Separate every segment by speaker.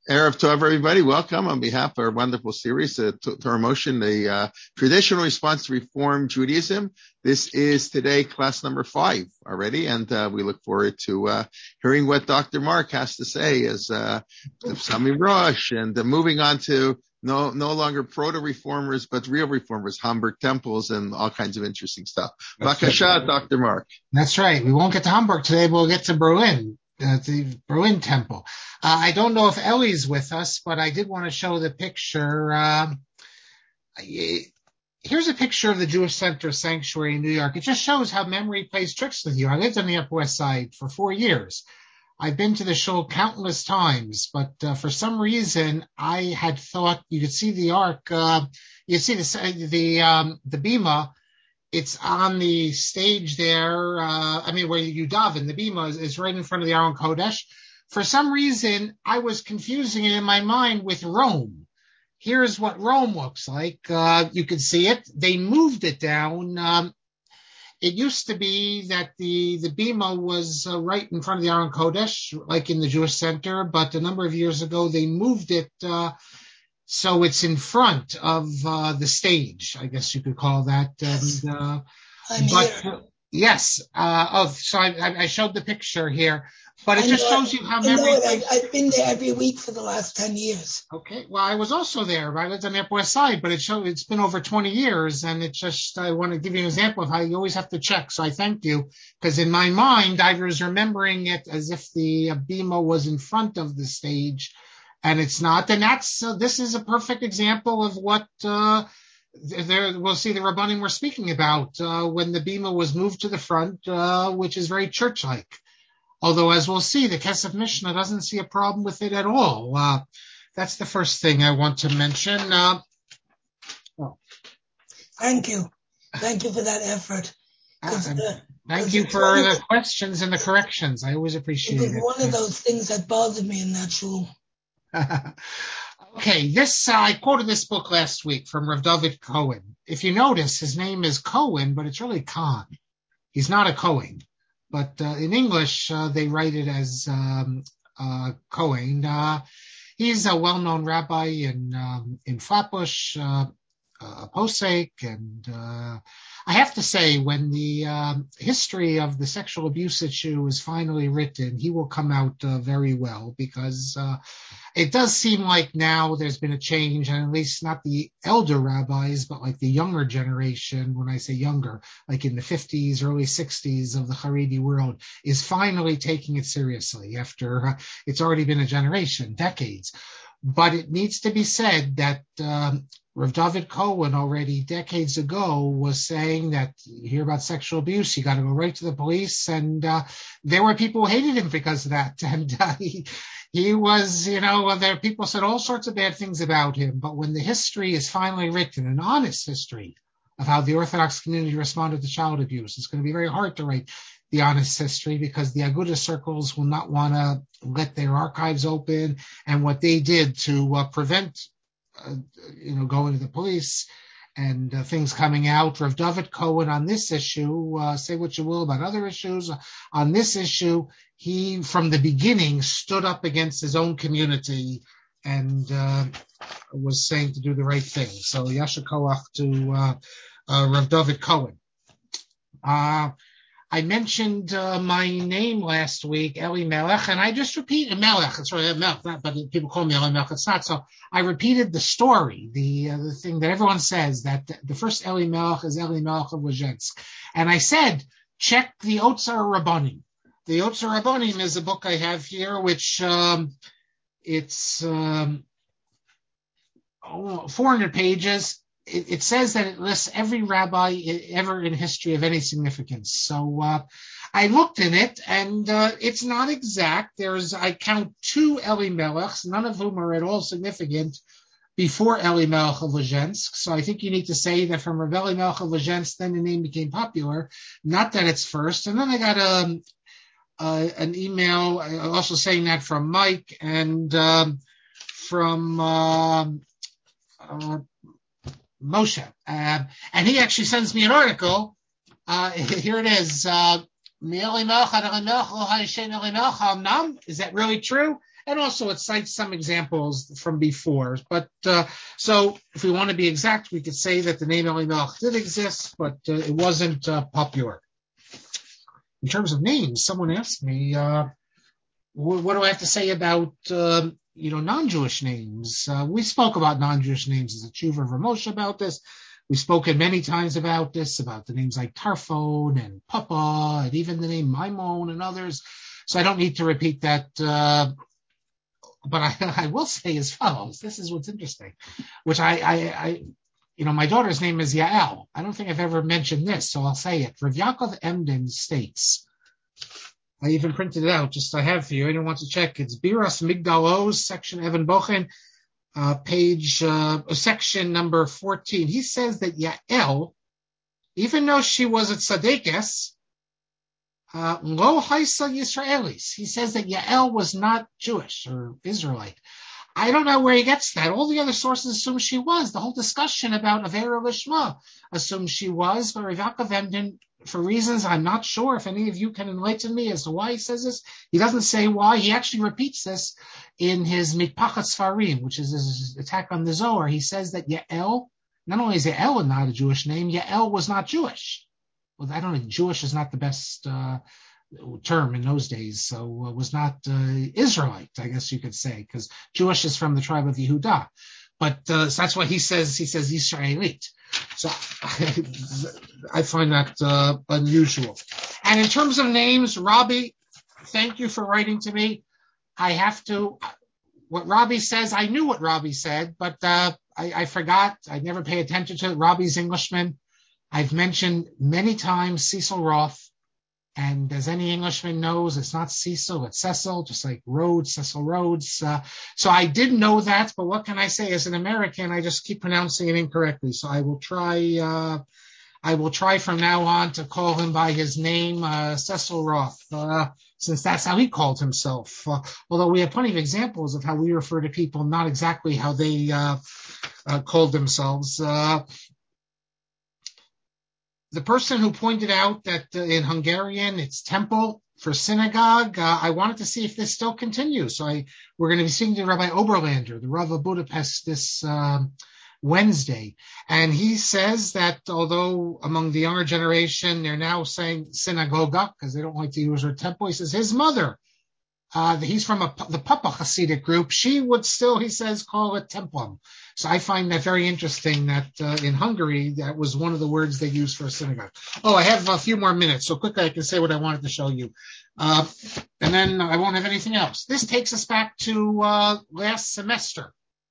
Speaker 1: Erev Tov, everybody. Welcome on behalf of our wonderful series, Torah Motion, the traditional response to Reform Judaism. This is today class number 5 already, and we look forward to hearing what Dr. Mark has to say as Sami Rosh, and moving on to no longer proto-reformers, but real reformers, Hamburg temples, and all kinds of interesting stuff. Bakasha, Dr. Mark.
Speaker 2: That's right. We won't get to Hamburg today, but we'll get to Berlin. The Berlin Temple. I don't know if Ellie's with us, but I did want to show the picture. Here's a picture of the Jewish Center Sanctuary in New York. It just shows how memory plays tricks with you. I lived on the Upper West Side for 4 years. I've been to the shul countless times, but for some reason, I had thought you could see the ark. You see the bima. It's on the stage there, where you daven. The bima is right in front of the Aron Kodesh. For some reason, I was confusing it in my mind with Rome. Here's what Rome looks like. You can see it. They moved it down. It used to be that the bima was right in front of the Aron Kodesh, like in the Jewish Center, but a number of years ago, they moved it so it's in front of the stage, I guess you could call that. And,
Speaker 3: I'm here.
Speaker 2: Yes. So I showed the picture here, but it just shows you how memory.
Speaker 3: I've been there every week for the last 10 years.
Speaker 2: Okay. Well, I was also there. I lived on the Upper West Side, but it's been over 20 years, and I want to give you an example of how you always have to check. So I thank you, because in my mind, I was remembering it as if the bima was in front of the stage. And it's not, and this is a perfect example of what we'll see the Rabbanim were speaking about when the bima was moved to the front, which is very church-like. Although, as we'll see, the Kesef Mishnah doesn't see a problem with it at all. That's the first thing I want to mention.
Speaker 3: Thank you. Thank you for that effort.
Speaker 2: Thank you for the questions and the corrections. I always appreciate it.
Speaker 3: It was one of those things that bothered me in that shul.
Speaker 2: Okay, I quoted this book last week from Rav David Cohen. If you notice, his name is Cohen, but it's really Khan. He's not a Cohen, but in English they write it as Cohen. He's a well-known rabbi in Flatbush, Posek, and I have to say, when the history of the sexual abuse issue is finally written, he will come out very well, because it does seem like now there's been a change, and at least not the elder rabbis, but like the younger generation, when I say younger, like in the 50s, early 60s of the Haredi world, is finally taking it seriously after it's already been a generation, decades. But it needs to be said that Rav David Cohen already decades ago was saying that you hear about sexual abuse, you got to go right to the police. And there were people who hated him because of that. And he was, there people said all sorts of bad things about him. But when the history is finally written, an honest history of how the Orthodox community responded to child abuse, it's going to be very hard to write the honest history, because the Aguda circles will not want to let their archives open, and what they did to prevent going to the police and things coming out. Rav David Cohen on this issue, say what you will about other issues, on this issue, he from the beginning stood up against his own community and was saying to do the right thing. So Yasher Koach to Rav David Cohen. I mentioned my name last week, Eli Melech, and I just repeated Melech. It's really Melech, but people call me Eli Melech. It's not. So I repeated the story, the thing that everyone says, that the first Eli Melech is Eli Melech of Lezhensk. And I said, check the Otzar Rabbanim. The Otzar Rabbanim is a book I have here, which it's 400 pages. It says that it lists every rabbi ever in history of any significance. So I looked in it, and it's not exact. I count 2 Eli Melechs, none of whom are at all significant, before Eli Melech of Lezhensk. So I think you need to say that from Rav Eli Melech of Lezhensk, then the name became popular, not that it's first. And then I got an email also saying that from Mike and from Moshe. And he actually sends me an article. Here it is. Is that really true? And also it cites some examples from before. But so if we want to be exact, we could say that the name Elimelech did exist, but it wasn't popular. In terms of names, someone asked me, what do I have to say about non-Jewish names? We spoke about non-Jewish names as a tshuva of Moshe about this. We've spoken many times about this, about the names like Tarfon and Papa, and even the name Maimon and others. So I don't need to repeat that. But I will say as follows. This is what's interesting, which my daughter's name is Yael. I don't think I've ever mentioned this, so I'll say it. Rav Yaakov Emden states, I even printed it out, just I have for you. Anyone wants to check? It's Biras Migdal Oz, section Evan Bochen. Section number 14. He says that Yael, even though she was a tzaddikus, lo haisa Yisraelis. He says that Yael was not Jewish or Israelite. I don't know where he gets that. All the other sources assume she was. The whole discussion about Avera Lishma assumes she was, but Rav Yaakov Emden, for reasons I'm not sure if any of you can enlighten me as to why he says this. He doesn't say why. He actually repeats this in his Mikpachat Sfarim, which is his attack on the Zohar. He says that Yael, not only is Yael not a Jewish name, Yael was not Jewish. Well, I don't know, Jewish is not the best term in those days, so was not Israelite, I guess you could say, because Jewish is from the tribe of Yehudah. But so that's why he says Israelite. So I find that unusual. And in terms of names, Robbie, thank you for writing to me. What Robbie says, I knew what Robbie said, but I forgot. I never pay attention to it. Robbie's Englishman. I've mentioned many times Cecil Roth. And as any Englishman knows, it's not Cecil, it's Cecil, just like Rhodes, Cecil Rhodes. So I did know that, but what can I say? As an American, I just keep pronouncing it incorrectly. So I will try from now on to call him by his name, Cecil Roth, since that's how he called himself. Although we have plenty of examples of how we refer to people, not exactly how they called themselves. The person who pointed out that in Hungarian it's temple for synagogue, I wanted to see if this still continues. So we're going to be speaking to Rabbi Oberlander, the Rav of Budapest, this Wednesday. And he says that although among the younger generation, they're now saying synagoga because they don't like to use the word temple, he says his mother, he's from the Papa Hasidic group. She would still, he says, call it templum. So I find that very interesting that in Hungary, that was one of the words they used for a synagogue. Oh, I have a few more minutes, so quickly I can say what I wanted to show you. And then I won't have anything else. This takes us back to last semester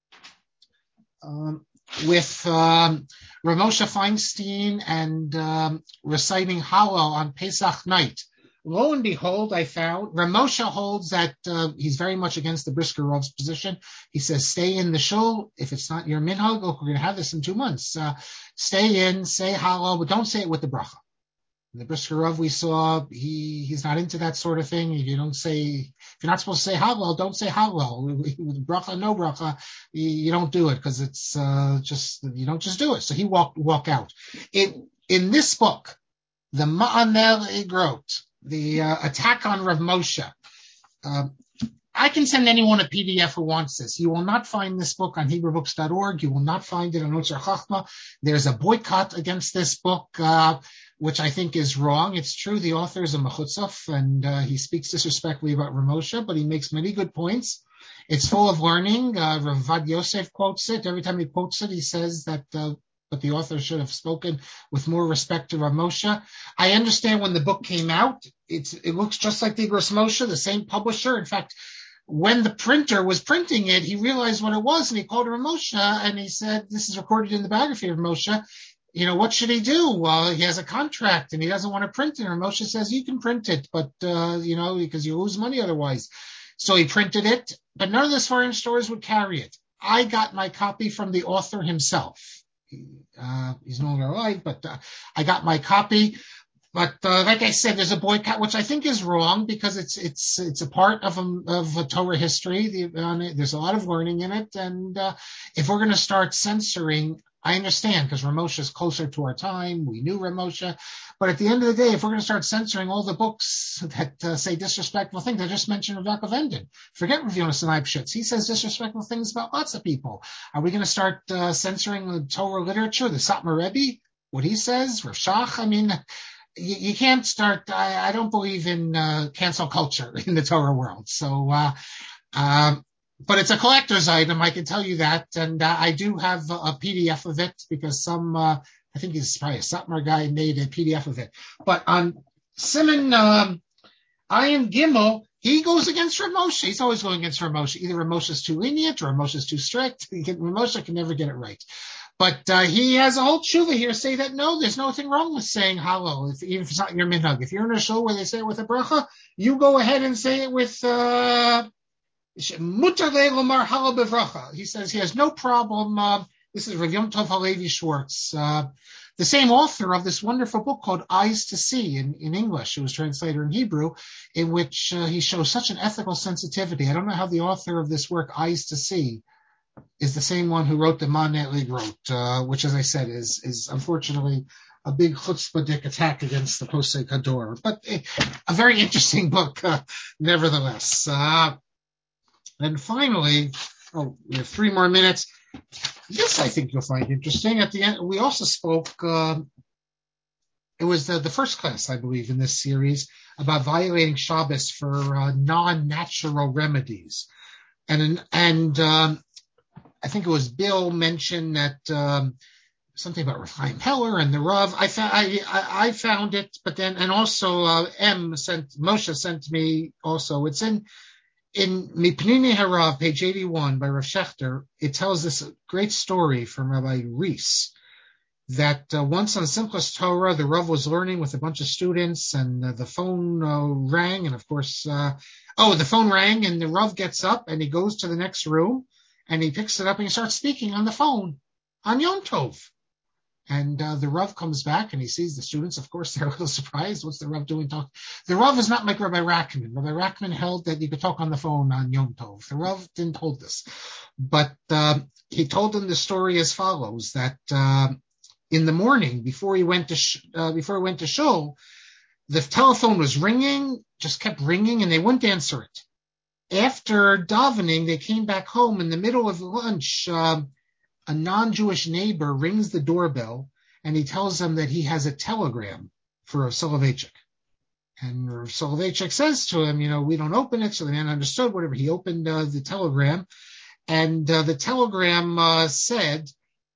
Speaker 2: with Rav Moshe Feinstein and reciting Hallel on Pesach night. Lo and behold, I found Rav Moshe holds that he's very much against the Brisker Rav's position. He says, stay in the shul. If it's not your minhag, look, we're going to have this in 2 months. Stay in, say Hallel, but don't say it with the bracha. The Brisker Rav we saw, he's not into that sort of thing. If you're not supposed to say Hallel, don't say Hallel. With bracha, no bracha, you don't do it because it's you don't just do it. So he walk out. In this book, the Ma'aner Igrot, the attack on Rav Moshe. I can send anyone a PDF who wants this. You will not find this book on HebrewBooks.org. You will not find it on Otzar Chachma. There's a boycott against this book, which I think is wrong. It's true the author is a mechutzaf, and he speaks disrespectfully about Rav Moshe, but he makes many good points. It's full of learning. Rav Vad Yosef quotes it. Every time he quotes it, he says that but the author should have spoken with more respect to Rav Moshe. I understand when the book came out, it looks just like the Igros Moshe, the same publisher. In fact, when the printer was printing it, he realized what it was, and he called Rav Moshe, and he said, this is recorded in the biography of Moshe. What should he do? Well, he has a contract, and he doesn't want to print it. And Moshe says, you can print it, but, because you lose money otherwise. So he printed it, but none of the foreign stores would carry it. I got my copy from the author himself. He's no longer alive, but I got my copy. But like I said, there's a boycott, which I think is wrong because it's a part of a Torah history. There's a lot of learning in it, and if we're going to start censoring I understand, because Ramosha is closer to our time. We knew Ramosha. But at the end of the day, if we're going to start censoring all the books that say disrespectful things, I just mentioned Rav Yaakov Enden. Forget Rav Yonasan Eibschitz. He says disrespectful things about lots of people. Are we going to start censoring the Torah literature, the Satmar Rebbe, what he says, Rav Shach? I mean, you can't start. I don't believe in cancel culture in the Torah world. So, but it's a collector's item, I can tell you that. And I do have a PDF of it because I think he's probably a Satmar guy, made a PDF of it. But on Simon Ayin Gimel, he goes against Rav Moshe. He's always going against Rav Moshe. Either Rav Moshe is too lenient or Rav Moshe is too strict. Rav Moshe can never get it right. But he has a whole tshuva here say that no, there's nothing wrong with saying halal, even if it's not your minhag. If you're in a shul where they say it with a bracha, you go ahead and say it with mutar le'lomar halal bevracha. He says he has no problem. This is Rav Yom Tov Halevi Schwartz, the same author of this wonderful book called Eyes to See in English. It was translated in Hebrew, in which he shows such an ethical sensitivity. I don't know how the author of this work, Eyes to See, is the same one who wrote the Manetli wrote, which, as I said, is unfortunately a big chutzpahdik attack against the Posei Kador, but a very interesting book, nevertheless. And finally, we have 3 more minutes. This I think you'll find interesting. At the end, we also spoke. It was the first class, I believe, in this series about violating Shabbos for non-natural remedies, and I think it was Bill mentioned that something about Rav Chaim Heller and the Rav. I found it, but then, and also Moshe sent me also. It's in Mipnini Harav, page 81 by Rav Shechter. It tells this great story from Rabbi Rees that once on Simchas Torah, the Rav was learning with a bunch of students, and the phone rang, and of course, the phone rang, and the Rav gets up and he goes to the next room. And he picks it up and he starts speaking on the phone on Yom Tov. And the Rav comes back and he sees the students. Of course, they're a little surprised. What's the Rav doing? The Rav is not like Rabbi Rachman. Rabbi Rachman held that you could talk on the phone on Yom Tov. The Rav didn't hold this. But he told them the story as follows, that in the morning, before he went to shul, the telephone was ringing, just kept ringing, and they wouldn't answer it. After davening, they came back home. In the middle of lunch, a non-Jewish neighbor rings the doorbell, and he tells them that he has a telegram for Rav Soloveitchik. And Rav Soloveitchik says to him, we don't open it. So the man understood whatever. He opened the telegram, and the telegram said,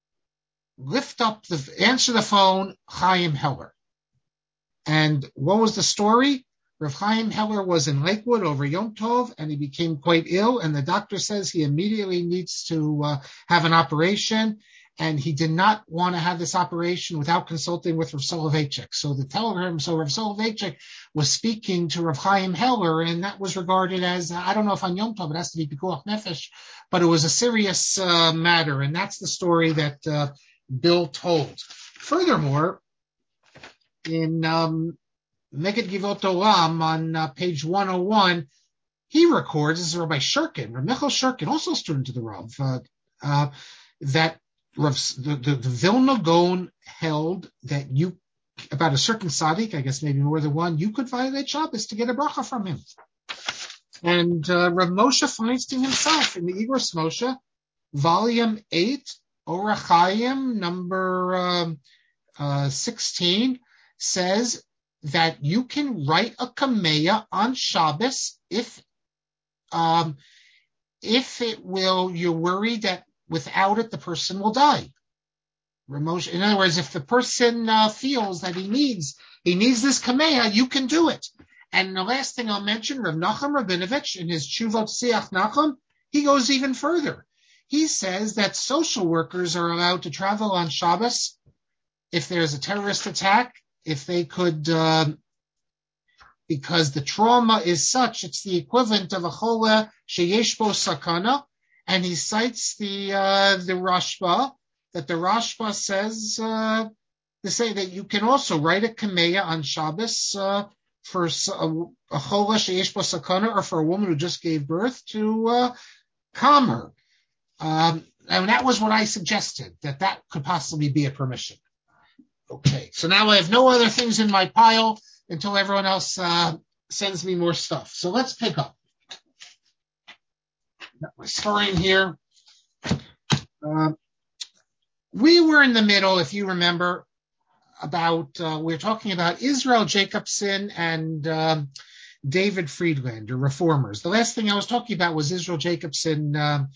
Speaker 2: answer the phone, Chaim Heller. And what was the story? Rav Chaim Heller was in Lakewood over Yom Tov, and he became quite ill, and the doctor says he immediately needs to have an operation, and he did not want to have this operation without consulting with Rav Soloveitchik. So Rav Soloveitchik was speaking to Rav Chaim Heller, and that was regarded as, I don't know if on Yom Tov it has to be Pikuach Nefesh, but it was a serious matter, and that's the story that Bill told. Furthermore, in Meged Givot Olam on page 101, he records, this is Rabbi Shurkin, Rabbi Michal Shurkin, also a student of the Rav, that the Vilna Gaon held that about a certain tzaddik, I guess maybe more than one, you could violate Shabbos to get a bracha from him. And Rav Moshe Feinstein himself, in the Igros Moshe, volume 8, Orach Chaim, number 16, says that you can write a kameya on Shabbos if you're worried that without it the person will die. In other words, if the person feels that he needs this kameya, you can do it. And the last thing I'll mention, Rav Nachum Rabinovich, in his Tshuvot Siach Nachum, he goes even further. He says that social workers are allowed to travel on Shabbos if there's a terrorist attack, if they could, because the trauma is such, it's the equivalent of a chola sheyesh bo sakana, and he cites the Rashba, that the Rashba says to say that you can also write a kameya on Shabbos for a chola sheyesh bo sakana, or for a woman who just gave birth, to calm her. And that was what I suggested, that could possibly be a permission. Okay, so now I have no other things in my pile until everyone else sends me more stuff. So let's pick up. Got my story here. We were in the middle, if you remember, we were talking about Israel Jacobson and David Friedlander, reformers. The last thing I was talking about was Israel Jacobson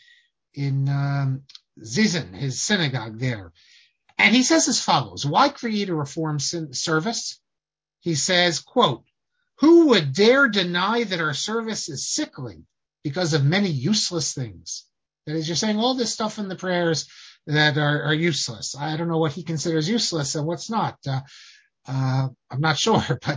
Speaker 2: in Zizan, his synagogue there. And he says as follows: why create a reform service? He says, quote, who would dare deny that our service is sickly because of many useless things? That is, you're saying all this stuff in the prayers that are useless. I don't know what he considers useless and what's not. I'm not sure, but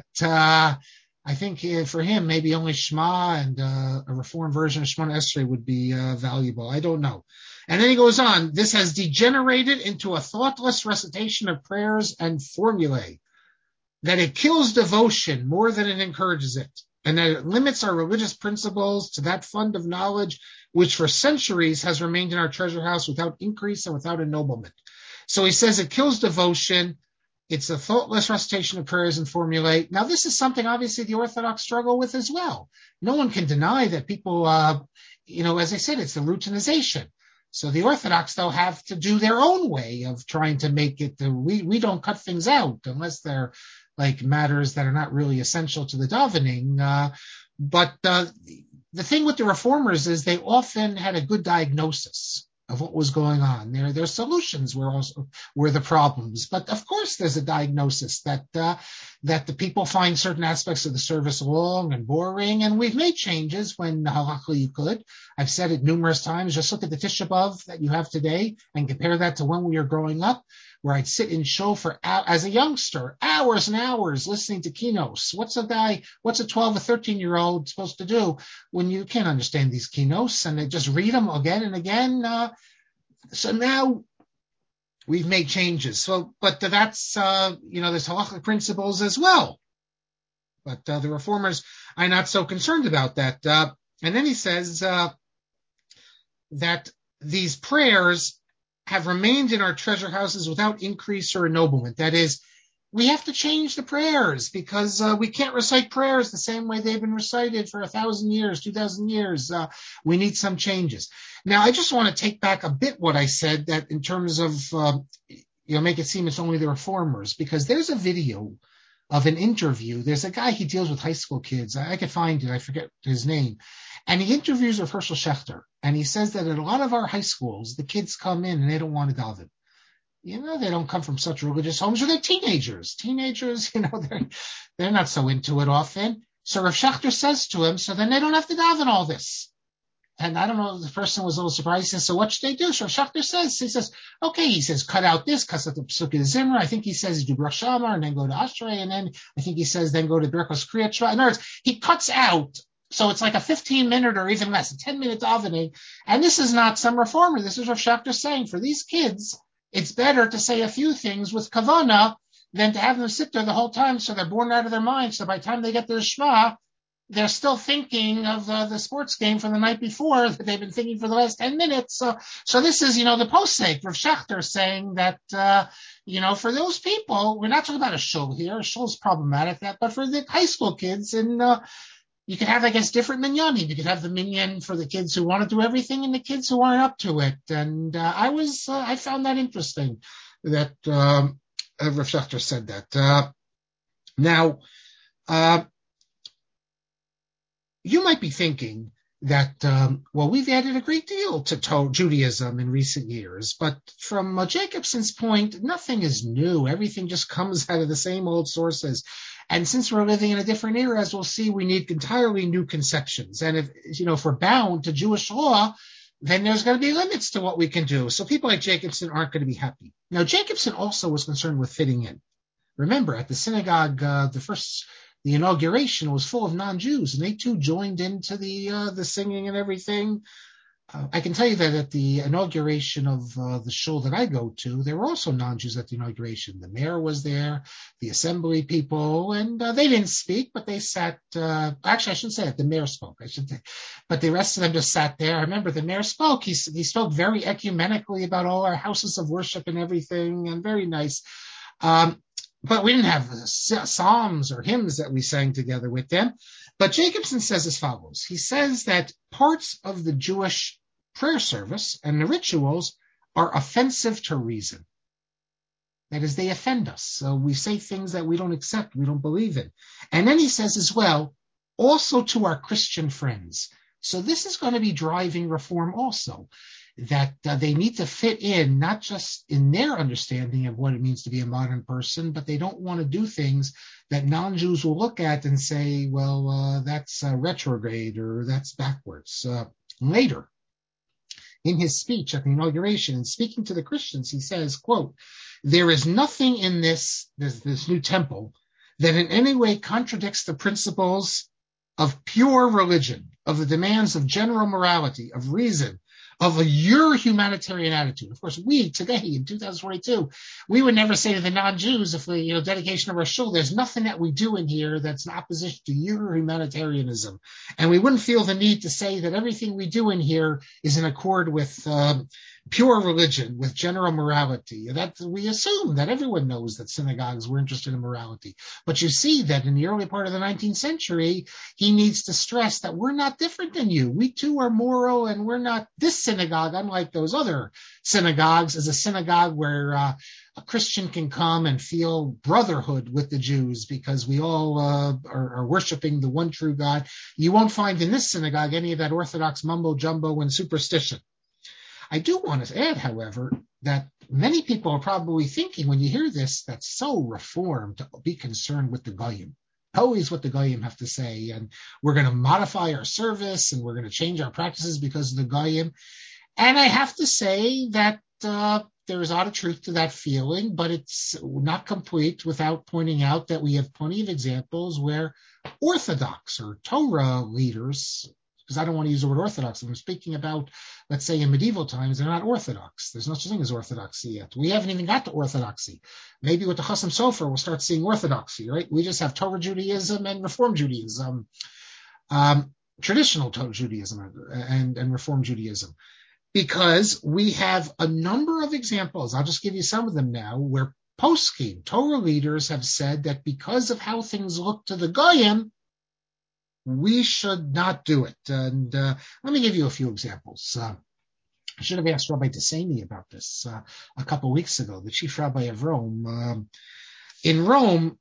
Speaker 2: I think for him, maybe only Shema and a reformed version of Shemona Esrei would be valuable. I don't know. And then he goes on, this has degenerated into a thoughtless recitation of prayers and formulae, that it kills devotion more than it encourages it, and that it limits our religious principles to that fund of knowledge which for centuries has remained in our treasure house without increase and without ennoblement. So he says it kills devotion. It's a thoughtless recitation of prayers and formulae. Now, this is something obviously the Orthodox struggle with as well. No one can deny that people, as I said, it's the routinization. So the Orthodox, though, have to do their own way of trying to make it. We don't cut things out unless they're like matters that are not really essential to the davening. But the thing with the reformers is they often had a good diagnosis of what was going on. Their solutions were the problems. But of course, there's a diagnosis that the people find certain aspects of the service long and boring. And we've made changes when halachically you could. I've said it numerous times. Just look at the Tisha B'Av that you have today and compare that to when we were growing up, where I'd sit in shul as a youngster, hours and hours listening to keynotes. What's a 12 or 13-year-old supposed to do when you can't understand these keynotes and they just read them again and again? So now we've made changes. So, but that's, there's halachic principles as well. But the reformers are not so concerned about that. And then he says that these prayers have remained in our treasure houses without increase or ennoblement. That is, we have to change the prayers because we can't recite prayers the same way they've been recited for 1,000 years, 2,000 years. We need some changes. Now, I just want to take back a bit what I said, that in terms of, make it seem it's only the reformers, because there's a video of an interview. There's a guy, he deals with high school kids. I could find it. I forget his name. And he interviews with Herschel Schechter. And he says that at a lot of our high schools, the kids come in and they don't want to daven. They don't come from such religious homes, or they're teenagers. They're not so into it often. So Rav Schechter says to him, so then they don't have to daven all this. And I don't know, the person was a little surprised. He says, so what should they do? So Rav Schechter says, okay, he says, cut out this, cut out the Pesukei Zimra. I think he says, do Baruch Shamar, and then go to Ashrei, and then I think he says, then go to Berkos Kriyat Shema. In other words, he cuts out. So it's like a 15-minute or even less, a 10-minute davening. And this is not some reformer. This is Rav Schechter saying, for these kids, it's better to say a few things with kavana than to have them sit there the whole time so they're bored out of their minds. So by the time they get their Shema, they're still thinking of the sports game from the night before that they've been thinking for the last 10 minutes. So this is, the posek, Rav Schechter saying that, for those people, we're not talking about a shul here. A shul is problematic, but for the high school kids, and you could have, I guess, different minyanim. You could have the minyan for the kids who want to do everything and the kids who aren't up to it. And I found that interesting that Rav Schechter said that. Now, you might be thinking that, we've added a great deal to Judaism in recent years, but from Jacobson's point, nothing is new. Everything just comes out of the same old sources. And since we're living in a different era, as we'll see, we need entirely new conceptions. And if we're bound to Jewish law, then there's going to be limits to what we can do. So people like Jacobson aren't going to be happy. Now, Jacobson also was concerned with fitting in. Remember, at the synagogue, the inauguration was full of non-Jews, and they too joined into the singing and everything. I can tell you that at the inauguration of the shul that I go to, there were also non-Jews at the inauguration. The mayor was there, the assembly people, and they didn't speak, but they sat. Actually, I shouldn't say that. The mayor spoke. I should say, but the rest of them just sat there. I remember the mayor spoke. He spoke very ecumenically about all our houses of worship and everything, and very nice. But we didn't have psalms or hymns that we sang together with them. But Jacobson says as follows. He says that parts of the Jewish prayer service and the rituals are offensive to reason. That is, they offend us. So we say things that we don't accept, we don't believe in. And then he says as well, also to our Christian friends. So this is going to be driving reform also, that they need to fit in, not just in their understanding of what it means to be a modern person, but they don't want to do things that non-Jews will look at and say, well, that's retrograde or that's backwards. Later, in his speech at the inauguration and speaking to the Christians, he says, quote, there is nothing in this new temple that in any way contradicts the principles of pure religion, of the demands of general morality, of reason, of your humanitarian attitude. Of course, we today in 2022, we would never say to the non-Jews, if we, dedication of our shul, there's nothing that we do in here that's in opposition to your humanitarianism. And we wouldn't feel the need to say that everything we do in here is in accord with pure religion, with general morality. That we assume that everyone knows that synagogues were interested in morality. But you see that in the early part of the 19th century, he needs to stress that we're not different than you. We too are moral, and we're not, this synagogue, unlike those other synagogues, is a synagogue where a Christian can come and feel brotherhood with the Jews because we all are worshiping the one true God. You won't find in this synagogue any of that Orthodox mumbo jumbo and superstition. I do want to add, however, that many people are probably thinking when you hear this, that's so reformed to be concerned with the Goyim. Always what the Goyim have to say, and we're going to modify our service and we're going to change our practices because of the Goyim. And I have to say that there is a lot of truth to that feeling, but it's not complete without pointing out that we have plenty of examples where Orthodox or Torah leaders, because I don't want to use the word Orthodox, I'm speaking about, let's say in medieval times, they're not Orthodox. There's no such thing as Orthodoxy yet. We haven't even got to Orthodoxy. Maybe with the Chasam Sofer, we'll start seeing Orthodoxy, right? We just have Torah Judaism and Reform Judaism, traditional Torah Judaism and Reform Judaism. Because we have a number of examples, I'll just give you some of them now, where poskim, Torah leaders have said that because of how things look to the Goyim, we should not do it. And let me give you a few examples. I should have asked Rabbi Desani about this a couple of weeks ago, the chief rabbi of Rome. In Rome,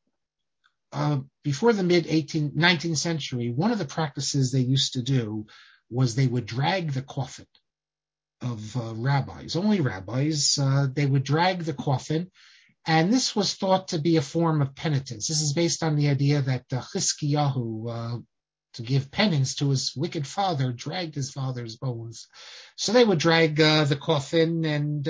Speaker 2: before the mid-19th century, one of the practices they used to do was they would drag the coffin of rabbis, only rabbis. They would drag the coffin, and this was thought to be a form of penitence. This is based on the idea that Chizkiyahu, to give penance to his wicked father, dragged his father's bones. So they would drag the coffin, and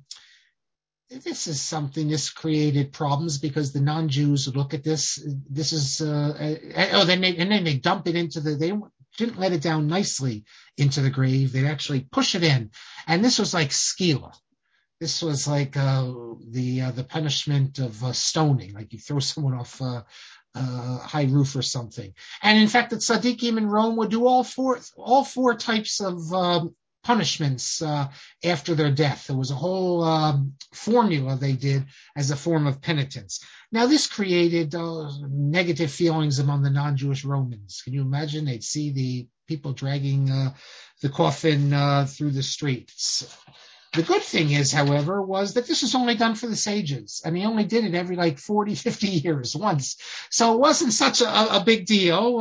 Speaker 2: this created problems because the non-Jews would look at this. This is, then they dump it into they didn't let it down nicely into the grave. They'd actually push it in. And this was like skila. This was like the punishment of stoning, like you throw someone off high roof or something. And in fact, the tzaddikim in Rome would do all four types of punishments after their death. There was a whole formula they did as a form of penitence. Now, this created negative feelings among the non-Jewish Romans. Can you imagine? They'd see the people dragging the coffin through the streets. The good thing is, however, was that this was only done for the sages, and they only did it every 40, 50 years once. So it wasn't such a big deal.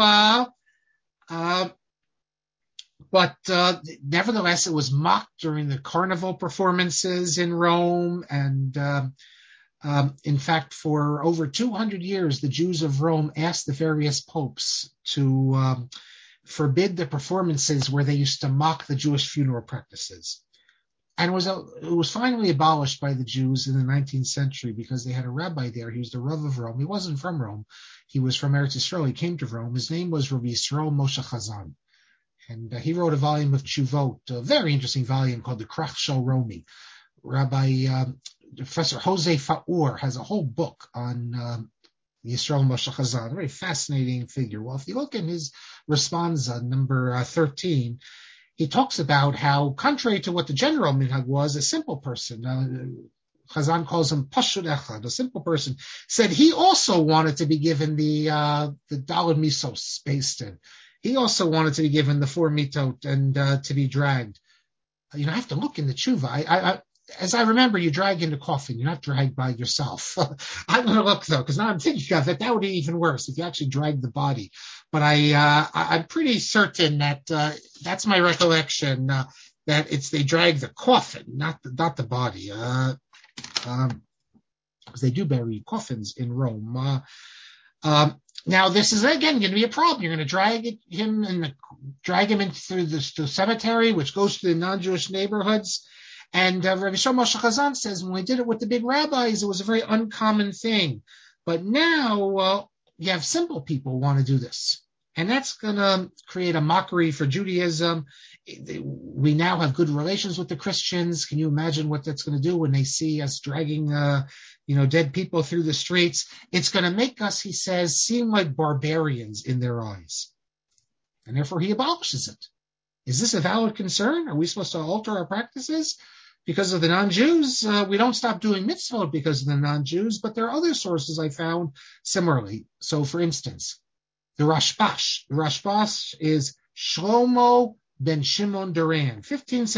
Speaker 2: But nevertheless, it was mocked during the carnival performances in Rome. And in fact, for over 200 years, the Jews of Rome asked the various popes to forbid the performances where they used to mock the Jewish funeral practices. And it was finally abolished by the Jews in the 19th century because they had a rabbi there. He was the Rav of Rome. He wasn't from Rome. He was from Eretz Yisrael. He came to Rome. His name was Rabbi Yisrael Moshe Chazan. And he wrote a volume of Tshuvot, a very interesting volume called the Krach Shel Romi. Professor Jose Faur has a whole book on Yisrael Moshe Chazan, a very fascinating figure. Well, if you look in his responsa, number 13, he talks about how, contrary to what the general minhag was, a simple person, Chazan calls him Pashut Echad, a simple person, said he also wanted to be given the Daled Misos based in. He also wanted to be given the 4 mitot and to be dragged. I have to look in the tshuva. As I remember, you drag in the coffin. You're not dragged by yourself. I'm going to look, though, because now I'm thinking of it. That would be even worse if you actually drag the body. But I'm pretty certain that that's my recollection, that they drag the coffin, not the body. Because they do bury coffins in Rome. Now, this is, again, going to be a problem. You're going to drag him in through the cemetery, which goes to the non-Jewish neighborhoods. And Rabbi Shlomo Moshe Chazan says when we did it with the big rabbis, it was a very uncommon thing. But now you have simple people who want to do this. And that's going to create a mockery for Judaism. We now have good relations with the Christians. Can you imagine what that's going to do when they see us dragging dead people through the streets? It's going to make us, he says, seem like barbarians in their eyes. And therefore he abolishes it. Is this a valid concern? Are we supposed to alter our practices because of the non-Jews? We don't stop doing mitzvot because of the non-Jews, but there are other sources I found similarly. So, for instance, the Rashbash. The Rashbash is Shlomo ben Shimon Duran, 15th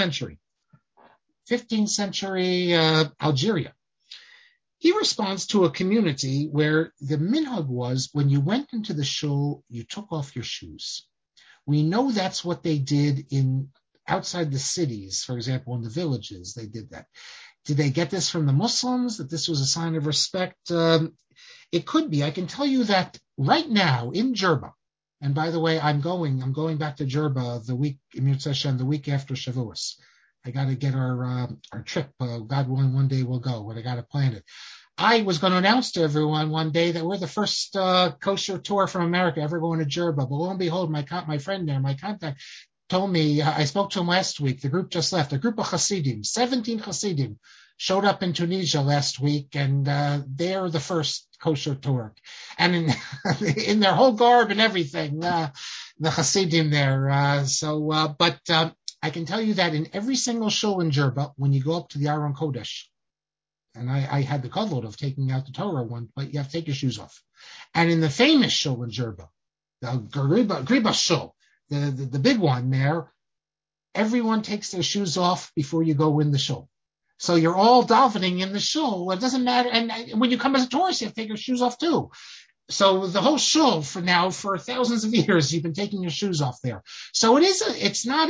Speaker 2: century Algeria. He responds to a community where the minhag was when you went into the shul, you took off your shoes. We know that's what they did outside the cities, for example, in the villages, they did that. Did they get this from the Muslims, that this was a sign of respect? It could be. I can tell you that right now in Jerba, and by the way, I'm going back to Jerba the week after Shavuos. I got to get our trip. God willing, one day we'll go, but I got to plan it. I was going to announce to everyone one day that we're the first kosher tour from America ever going to Jerba. But lo and behold, my friend there, my contact, told me, I spoke to him last week, the group just left, a group of Hasidim, 17 Hasidim, showed up in Tunisia last week, and they're the first kosher tour. And in their whole garb and everything, the Hasidim there. But I can tell you that in every single shul in Jerba, when you go up to the Aron Kodesh, and I had the kavod of taking out the Torah one, but you have to take your shoes off. And in the famous shul in Jerba, the Griba shul, the big one there, everyone takes their shoes off before you go in the shul. So you're all davening in the shul. It doesn't matter. And when you come as a tourist, you have to take your shoes off too. So the whole shul for thousands of years, you've been taking your shoes off there. So it's not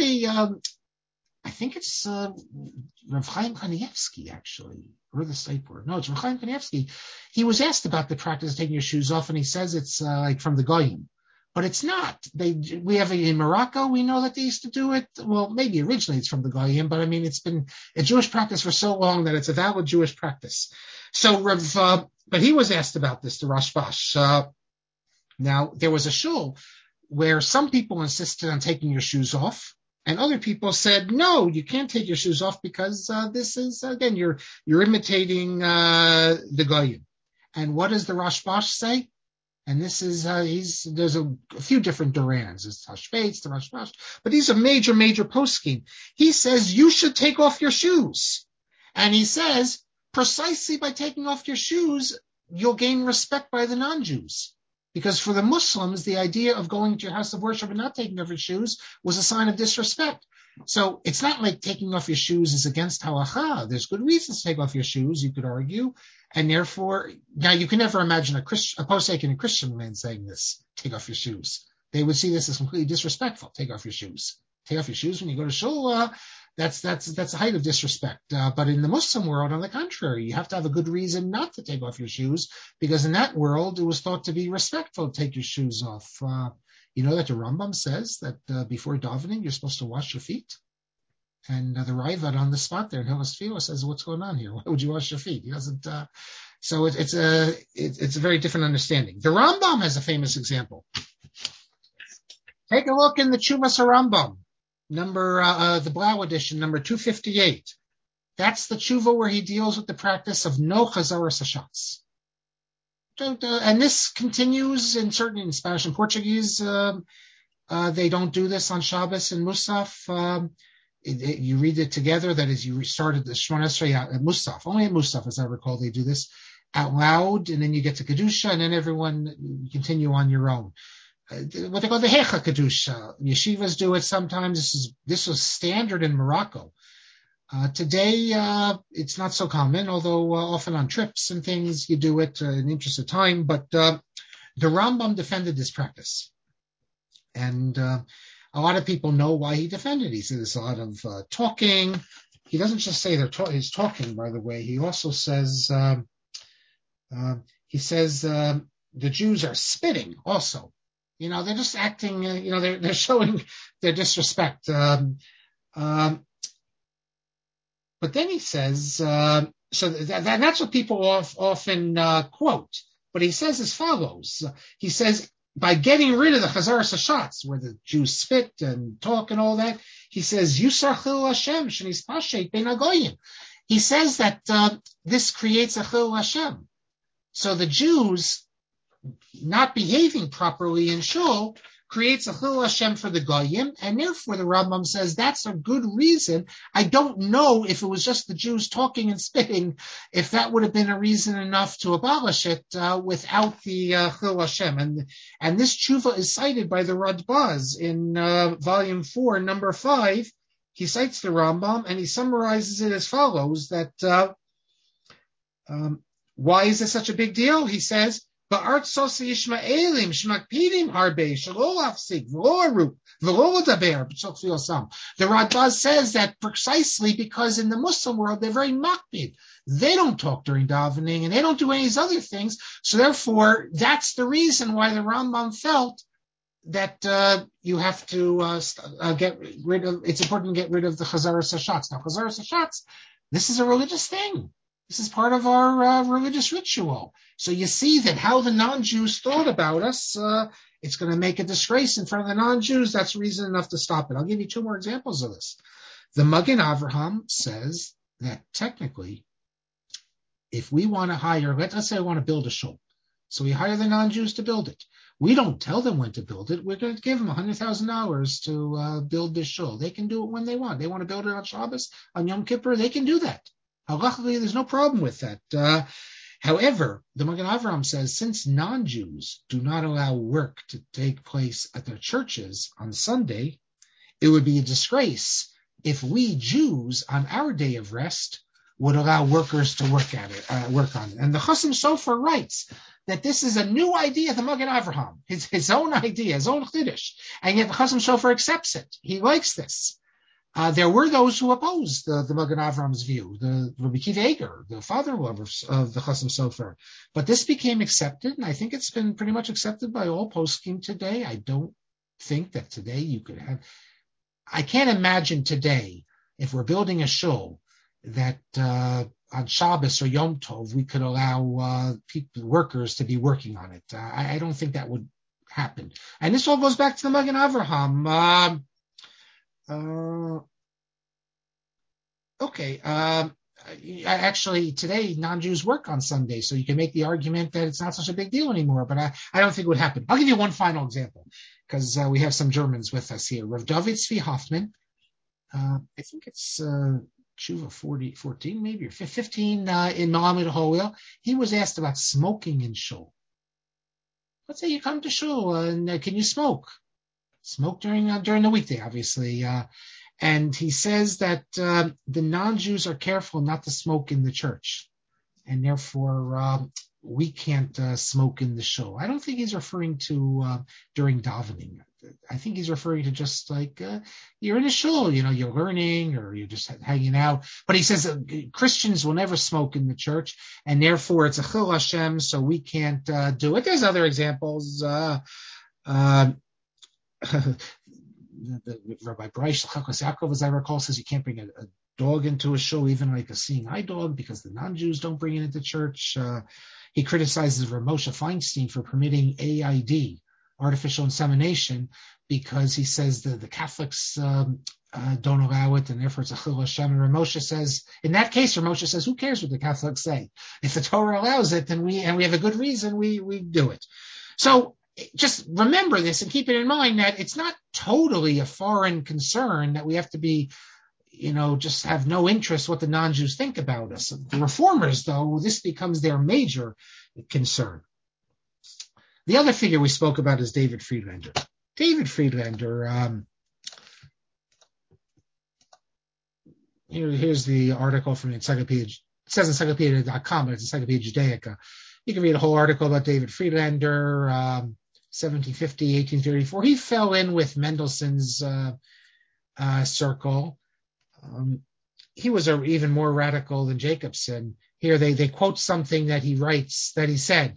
Speaker 2: I think it's Rav Chaim Kanievsky, actually, or the state word. No, it's Rav Chaim Kanievsky. He was asked about the practice of taking your shoes off, and he says it's like from the Goyim. But it's not. We have it in Morocco. We know that they used to do it. Well, maybe originally it's from the Goyim, but I mean, it's been a Jewish practice for so long that it's a valid Jewish practice. So, but he was asked about this, the Rashbash. Now, there was a shul where some people insisted on taking your shoes off, and other people said, no, you can't take your shoes off because this is, again, you're imitating the Goyim. And what does the Rashbash say? And this is, there's a few different Durans. It's Hashbetz, the Rashbash, but these are major poskim. He says you should take off your shoes. And he says, precisely by taking off your shoes, you'll gain respect by the non-Jews. Because for the Muslims, the idea of going to your house of worship and not taking off your shoes was a sign of disrespect. So it's not like taking off your shoes is against halacha. There's good reasons to take off your shoes, you could argue. And therefore, now you can never imagine a posek in a Christian land saying this, take off your shoes. They would see this as completely disrespectful. Take off your shoes. Take off your shoes when you go to shul. That's a height of disrespect. But in the Muslim world, on the contrary, you have to have a good reason not to take off your shoes, because in that world, it was thought to be respectful to take your shoes off. You know that the Rambam says that before davening, you're supposed to wash your feet. And the Raivad on the spot there in Hilchos Tefillah says, what's going on here? Why would you wash your feet? He doesn't. So it's a very different understanding. The Rambam has a famous example. Take a look in the Chuvas Rambam, the Blau edition, number 258. That's the tshuva where he deals with the practice of no chazaras hashatz. And this continues in Spanish and Portuguese. They don't do this on Shabbos and Musaf. You read it together. That is, you started the Shemona Esrei at Musaf. Only at Musaf, as I recall, they do this out loud, and then you get to Kedusha, and then everyone continue on your own. What they call the Hecha Kedusha. Yeshivas do it sometimes. This was standard in Morocco. Today, it's not so common, although often on trips and things you do it in the interest of time. But the Rambam defended this practice. And a lot of people know why he defended it. He says there's a lot of talking. He doesn't just say he's talking, by the way. He also says, the Jews are spitting also. They're just acting, they're showing their disrespect. But then he says, that's what people often quote. But he says as follows. He says, by getting rid of the chazaras hashatz, where the Jews spit and talk and all that, he says, Yusar chil Hashem shenispashet bein hagoyim. He says that this creates a chil Hashem. So the Jews not behaving properly in shul creates a chil Hashem for the goyim, and therefore the Rambam says that's a good reason. I don't know if it was just the Jews talking and spitting, if that would have been a reason enough to abolish it without the chil Hashem. And this tshuva is cited by the Radbaz in volume 4, number 5. He cites the Rambam and he summarizes it as follows: that why is this such a big deal? He says, the Radbaz says that precisely because in the Muslim world they're very makpid. They don't talk during davening and they don't do any of these other things. So therefore, that's the reason why the Rambam felt that you have to get rid of. It's important to get rid of the chazaras hashatz. Now, chazaras hashatz, this is a religious thing. This is part of our religious ritual. So you see that how the non-Jews thought about us, it's going to make a disgrace in front of the non-Jews. That's reason enough to stop it. I'll give you 2 more examples of this. The Magen Avraham says that technically, if we want to hire, let's say I want to build a shul. So we hire the non-Jews to build it. We don't tell them when to build it. We're going to give them $100,000 to build this shul. They can do it when they want. They want to build it on Shabbos, on Yom Kippur, they can do that. Halachically, there's no problem with that. However, the Magen Avraham says, since non-Jews do not allow work to take place at their churches on Sunday, it would be a disgrace if we Jews, on our day of rest, would allow workers to work on it. And the Chasam Sofer writes that this is a new idea, the Magen Avraham, his own idea, his own chiddush, and yet the Chasam Sofer accepts it. He likes this. There were those who opposed the Magen Avraham's view, the Rabbi Akiva Eiger, the father-in-law of the Chasam Sofer. But this became accepted, and I think it's been pretty much accepted by all poskim today. I don't think that today you could have. I can't imagine today, if we're building a shul, that on Shabbos or Yom Tov we could allow workers to be working on it. I don't think that would happen. And this all goes back to the Magen Avraham. Actually, today non-Jews work on Sunday, so you can make the argument that it's not such a big deal anymore. But I don't think it would happen. I'll give you one final example because we have some Germans with us here. Rav David Tzvi Hoffman, I think it's Tshuva 14, maybe, or 15 in Melamed HaCholel. He was asked about smoking in shul. Let's say you come to shul and can you smoke? Smoke during the weekday, obviously. And he says that the non-Jews are careful not to smoke in the church. And therefore, we can't smoke in the shul. I don't think he's referring to during davening. I think he's referring to just like you're in a shul, you're learning or you're just hanging out. But he says Christians will never smoke in the church, and therefore it's a chil Hashem, so we can't do it. There's other examples. Rabbi Bryce Chakos Yaakov, as I recall, says you can't bring a dog into a shul, even like a seeing eye dog, because the non-Jews don't bring it into church. He criticizes Rav Moshe Feinstein for permitting AID, artificial insemination, because he says that the Catholics don't allow it, and therefore it's a chil Hashem. And Ramosha says, in that case, Ramosha says, who cares what the Catholics say? If the Torah allows it, then we have a good reason, we do it. So just remember this and keep it in mind that it's not totally a foreign concern that we have to be, just have no interest what the non-Jews think about us. The reformers, though, this becomes their major concern. The other figure we spoke about is David Friedlander. David Friedlander, here's the article from the Encyclopedia. It says encyclopedia.com, but it's Encyclopedia Judaica. You can read a whole article about David Friedlander, 1750, 1834. He fell in with Mendelssohn's circle. He was even more radical than Jacobson. Here they quote something that he writes, that he said.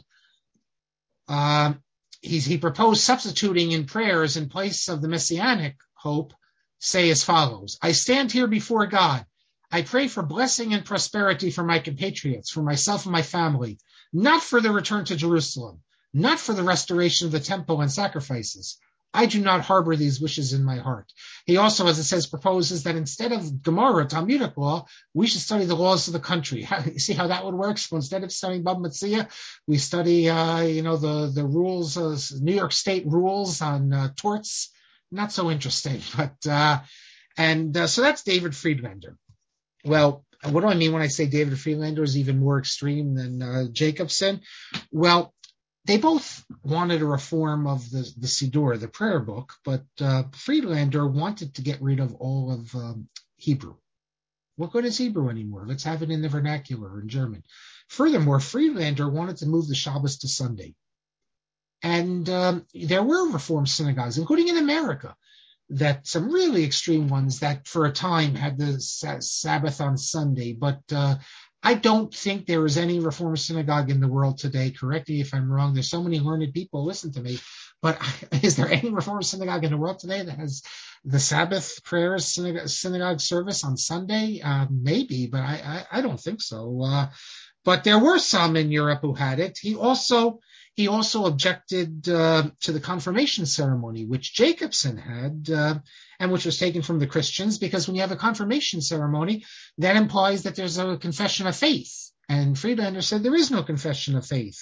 Speaker 2: He proposed substituting in prayers in place of the messianic hope, say as follows: I stand here before God. I pray for blessing and prosperity for my compatriots, for myself and my family, not for the return to Jerusalem, not for the restoration of the temple and sacrifices. I do not harbor these wishes in my heart. He also, as it says, proposes that instead of Gemara, Talmudic law, we should study the laws of the country. You see how that would work? So instead of studying Bava Metzia, we study, the rules, New York State rules on torts. Not so interesting, but so that's David Friedlander. Well, what do I mean when I say David Friedlander is even more extreme than Jacobson? Well, they both wanted a reform of the Siddur, the prayer book, but Friedlander wanted to get rid of all of Hebrew. What good is Hebrew anymore? Let's have it in the vernacular, in German. Furthermore, Friedlander wanted to move the Shabbos to Sunday. And there were Reform synagogues, including in America, that some really extreme ones that for a time had the Sabbath on Sunday. But I don't think there is any Reform synagogue in the world today. Correct me if I'm wrong. There's so many learned people listen to me. But is there any Reform synagogue in the world today that has the Sabbath prayers synagogue service on Sunday? Maybe, but I don't think so. But there were some in Europe who had it. He also objected to the confirmation ceremony, which Jacobson had, and which was taken from the Christians, because when you have a confirmation ceremony, that implies that there's a confession of faith. And Friedlander said there is no confession of faith.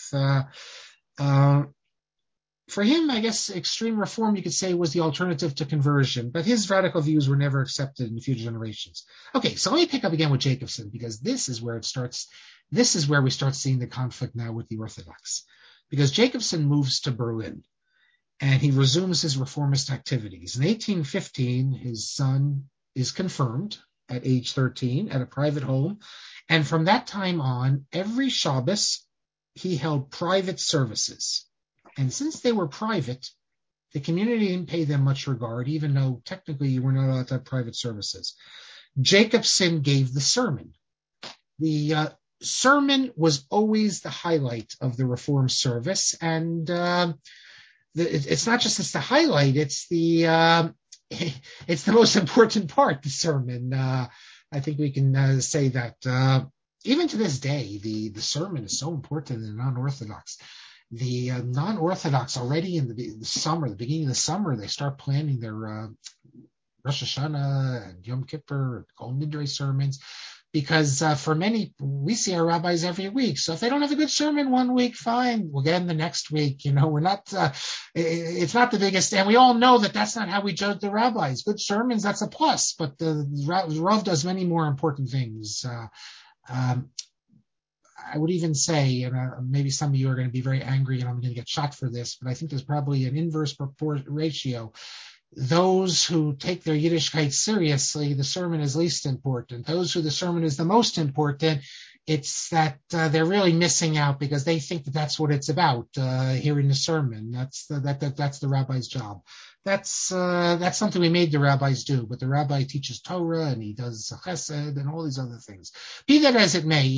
Speaker 2: For him, I guess extreme reform, you could say, was the alternative to conversion, but his radical views were never accepted in future generations. Okay, so let me pick up again with Jacobson, because this is where it starts. This is where we start seeing the conflict now with the Orthodox. Because Jacobson moves to Berlin and he resumes his reformist activities. In 1815, his son is confirmed at age 13 at a private home. And from that time on, every Shabbos, he held private services. And since they were private, the community didn't pay them much regard, even though technically you were not allowed to have private services. Jacobson gave the sermon. The sermon was always the highlight of the Reform service, and it's not just it's the highlight; it's the most important part. The sermon, I think we can say that even to this day, the sermon is so important in the non-Orthodox. The non-Orthodox already in the summer, the beginning of the summer, they start planning their Rosh Hashanah and Yom Kippur and Kol Nidre sermons. Because for many, we see our rabbis every week. So if they don't have a good sermon one week, fine, we'll get them the next week. We're not, it's not the biggest, and we all know that that's not how we judge the rabbis. Good sermons, that's a plus, but the Rav does many more important things. I would even say, and maybe some of you are going to be very angry and I'm going to get shot for this, but I think there's probably an inverse ratio. Those who take their Yiddishkeit seriously, the sermon is least important. Those who the sermon is the most important, it's that they're really missing out because they think that that's what it's about, hearing the sermon. That's the rabbi's job. That's something we made the rabbis do, but the rabbi teaches Torah and he does chesed and all these other things. Be that as it may,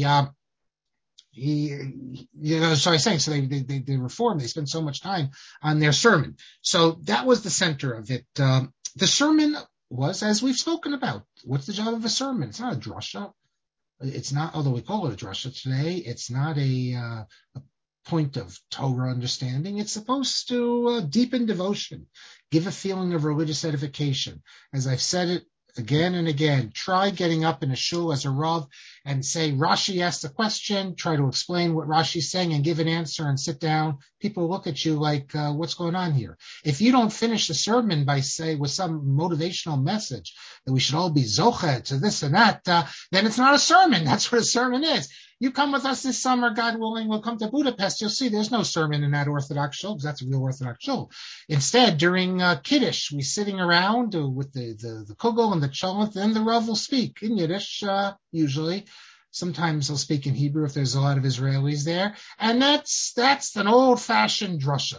Speaker 2: so I was saying, so they reform, they spend so much time on their sermon. So that was the center of it. The sermon was, as we've spoken about, what's the job of a sermon? It's not a drasha. It's not, although we call it a drasha today, it's not a point of Torah understanding. It's supposed to deepen devotion, give a feeling of religious edification. As I've said it again and again, try getting up in a shul as a Rav and say, Rashi asked a question, try to explain what Rashi's saying and give an answer and sit down. People look at you like, what's going on here? If you don't finish the sermon by say with some motivational message that we should all be zocheh to this and that, then it's not a sermon. That's what a sermon is. You come with us this summer, God willing, we'll come to Budapest. You'll see there's no sermon in that Orthodox shul, because that's a real Orthodox shul. Instead, during Kiddush, we're sitting around with the kugel and the cholent, then the Rav will speak in Yiddish, usually. Sometimes he'll speak in Hebrew if there's a lot of Israelis there. And that's an old-fashioned drasha.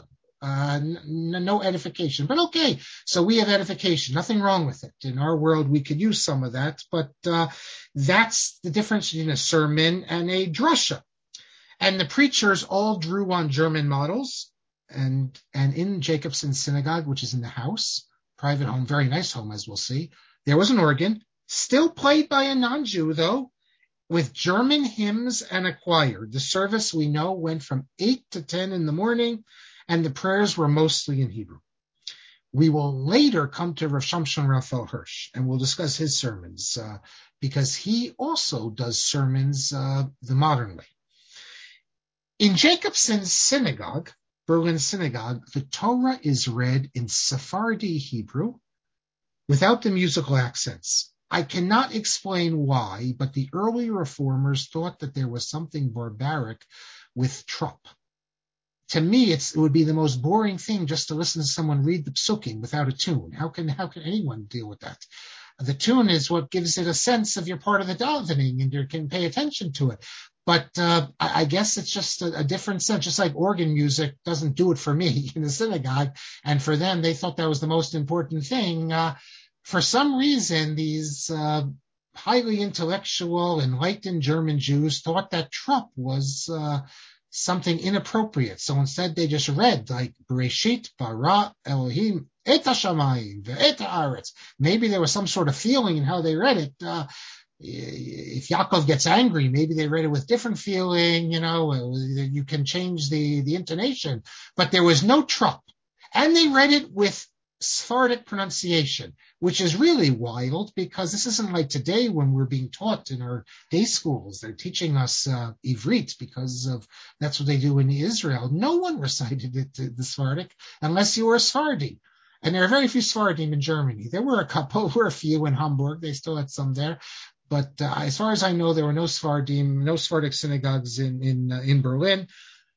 Speaker 2: No edification, but okay. So we have edification, nothing wrong with it. In our world, we could use some of that, but that's the difference between a sermon and a drasha. And the preachers all drew on German models, and in Jacobson's synagogue, which is in the house, private home, very nice home, as we'll see, there was an organ, still played by a non-Jew, though, with German hymns and a choir. The service, we know, went from 8 to 10 in the morning, and the prayers were mostly in Hebrew. We will later come to Rav Shamshon Raphael Hirsch, and we'll discuss his sermons, because he also does sermons the modern way. In Jacobson's synagogue, Berlin synagogue, the Torah is read in Sephardi Hebrew without the musical accents. I cannot explain why, but the early reformers thought that there was something barbaric with trup. To me, it would be the most boring thing just to listen to someone read the psukim without a tune. How can anyone deal with that? The tune is what gives it a sense of you're part of the davening and you can pay attention to it. But I guess it's just a different sense, just like organ music doesn't do it for me in the synagogue. And for them, they thought that was the most important thing. For some reason, these highly intellectual, enlightened German Jews thought that trup was something inappropriate. So instead they just read like Bereshit bara Elohim et hashamayim ve'et haaretz. Maybe there was some sort of feeling in how they read it. If Yaakov gets angry, maybe they read it with different feeling, you can change the intonation, but there was no trup. And they read it with Sephardic pronunciation, which is really wild because this isn't like today when we're being taught in our day schools. They're teaching us Ivrit because that's what they do in Israel. No one recited it to the Sephardic unless you were a Sephardi. And there are very few Sephardim in Germany. There were a few in Hamburg. They still had some there. But as far as I know, there were no Sephardim, no Sephardic synagogues in Berlin.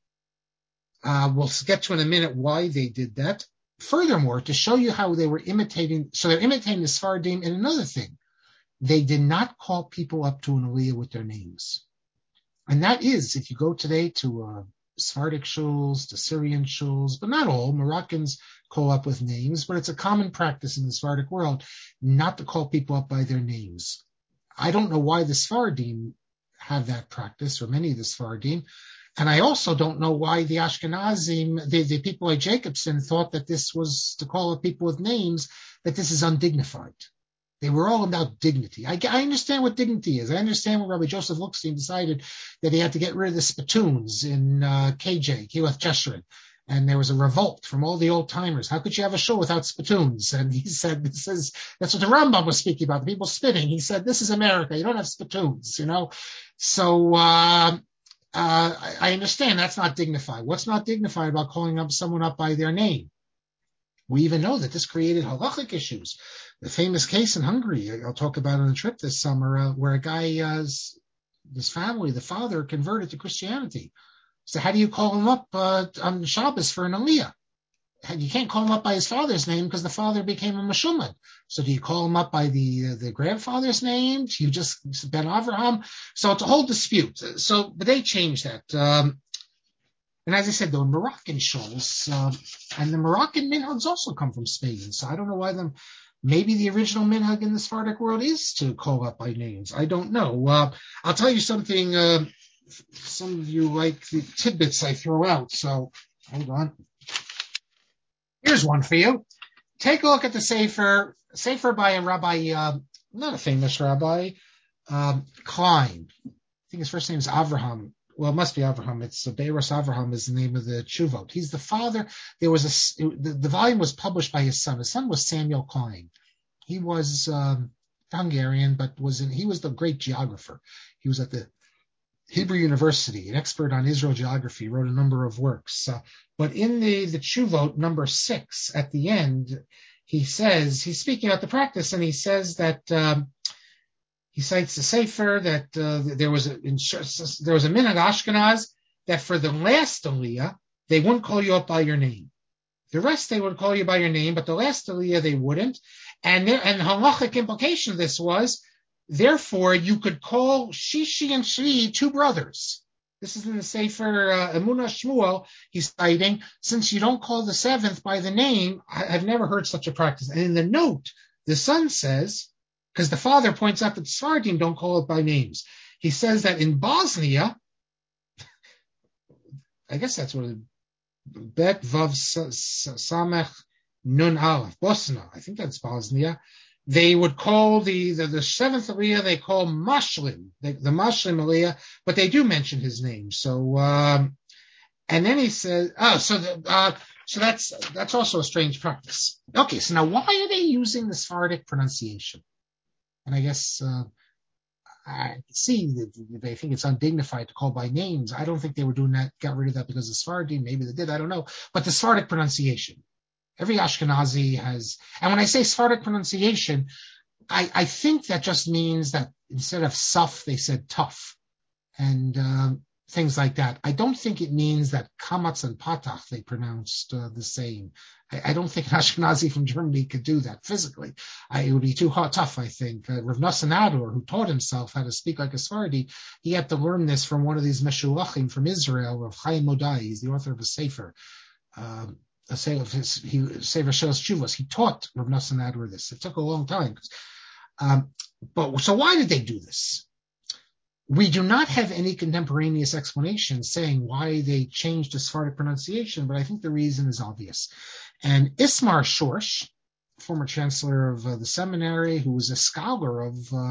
Speaker 2: We'll get to in a minute why they did that. Furthermore, to show you how they were imitating, so they're imitating the Sephardim in another thing. They did not call people up to an aliyah with their names. And that is, if you go today to Sephardic shuls, to Syrian shuls, but not all, Moroccans call up with names, but it's a common practice in the Sephardic world not to call people up by their names. I don't know why the Sephardim have that practice, or many of the Sephardim. And I also don't know why the Ashkenazim, the people like Jacobson, thought that this was to call up people with names, that this is undignified. They were all about dignity. I understand what dignity is. I understand when Rabbi Joseph Lookstein decided that he had to get rid of the spittoons in KJ, Kilath Jeshurun. And there was a revolt from all the old timers. How could you have a show without spittoons? And he said, that's what the Rambam was speaking about, the people spitting. He said, this is America. You don't have spittoons, So, I understand that's not dignified. What's not dignified about calling up someone up by their name? We even know that this created halachic issues. The famous case in Hungary, I'll talk about on a trip this summer, where a guy, his family, the father, converted to Christianity. So how do you call him up on Shabbos for an aliyah? You can't call him up by his father's name because the father became a Meshumad. So do you call him up by the grandfather's name? Do you just Ben Avraham? So it's a whole dispute. But they changed that. And as I said, though, in Moroccan shuls, and the Moroccan minhags also come from Spain. So I don't know why maybe the original minhag in the Sephardic world is to call up by names. I don't know. I'll tell you something. Some of you like the tidbits I throw out. So hold on. Here's one for you. Take a look at the Sefer by a rabbi, not a famous rabbi, Klein. I think his first name is Avraham well, it must be Avraham. It's Beiros Avraham is the name of the Chuvot. He's the father. The volume was published by his son. His son was Samuel Klein. He was Hungarian, but he was the great geographer. He was at the Hebrew University, an expert on Israel geography, wrote a number of works. But in the Chuvot number 6, at the end, he says, he's speaking about the practice, and he says that he cites the Sefer that there was a minhag Ashkenaz that for the last Aliyah, they wouldn't call you up by your name. The rest they would call you by your name, but the last Aliyah they wouldn't. And the halachic implication of this was, therefore, you could call Shishi and Shri two brothers. This is in the Sefer Emunah Shmuel. He's citing, since you don't call the seventh by the name, I've never heard such a practice. And in the note, the son says, because the father points out that the Sfardim don't call it by names. He says that in Bosnia, I guess that's what Bet Vav Samech Nun Aleph, Bosna, I think that's Bosnia. They would call the seventh Aliyah, they call Mashlim, the Mashlim Aliyah, but they do mention his name. So, and then he says, so that's also a strange practice. Okay, so now why are they using the Sephardic pronunciation? And I guess I see that they think it's undignified to call by names. I don't think they were doing that, got rid of that because of Sephardi. Maybe they did, I don't know. But the Sephardic pronunciation. Every Ashkenazi has, and when I say Sephardic pronunciation, I think that just means that instead of suf, they said tough, and things like that. I don't think it means that kamatz and patach they pronounced the same. I don't think an Ashkenazi from Germany could do that physically. It would be too tough, I think. Rav Nosson Ador, who taught himself how to speak like a Sephardi, he had to learn this from one of these Meshulachim from Israel, Rav Chaim Modai. He's the author of a Sefer. Sefer Shelos Tshuvos. He taught Rav Nosson Ador this. It took a long time. But so why did they do this? We do not have any contemporaneous explanation saying why they changed the Sephardic pronunciation, but I think the reason is obvious. And Ismar Shorsh, former chancellor of the seminary, who was a scholar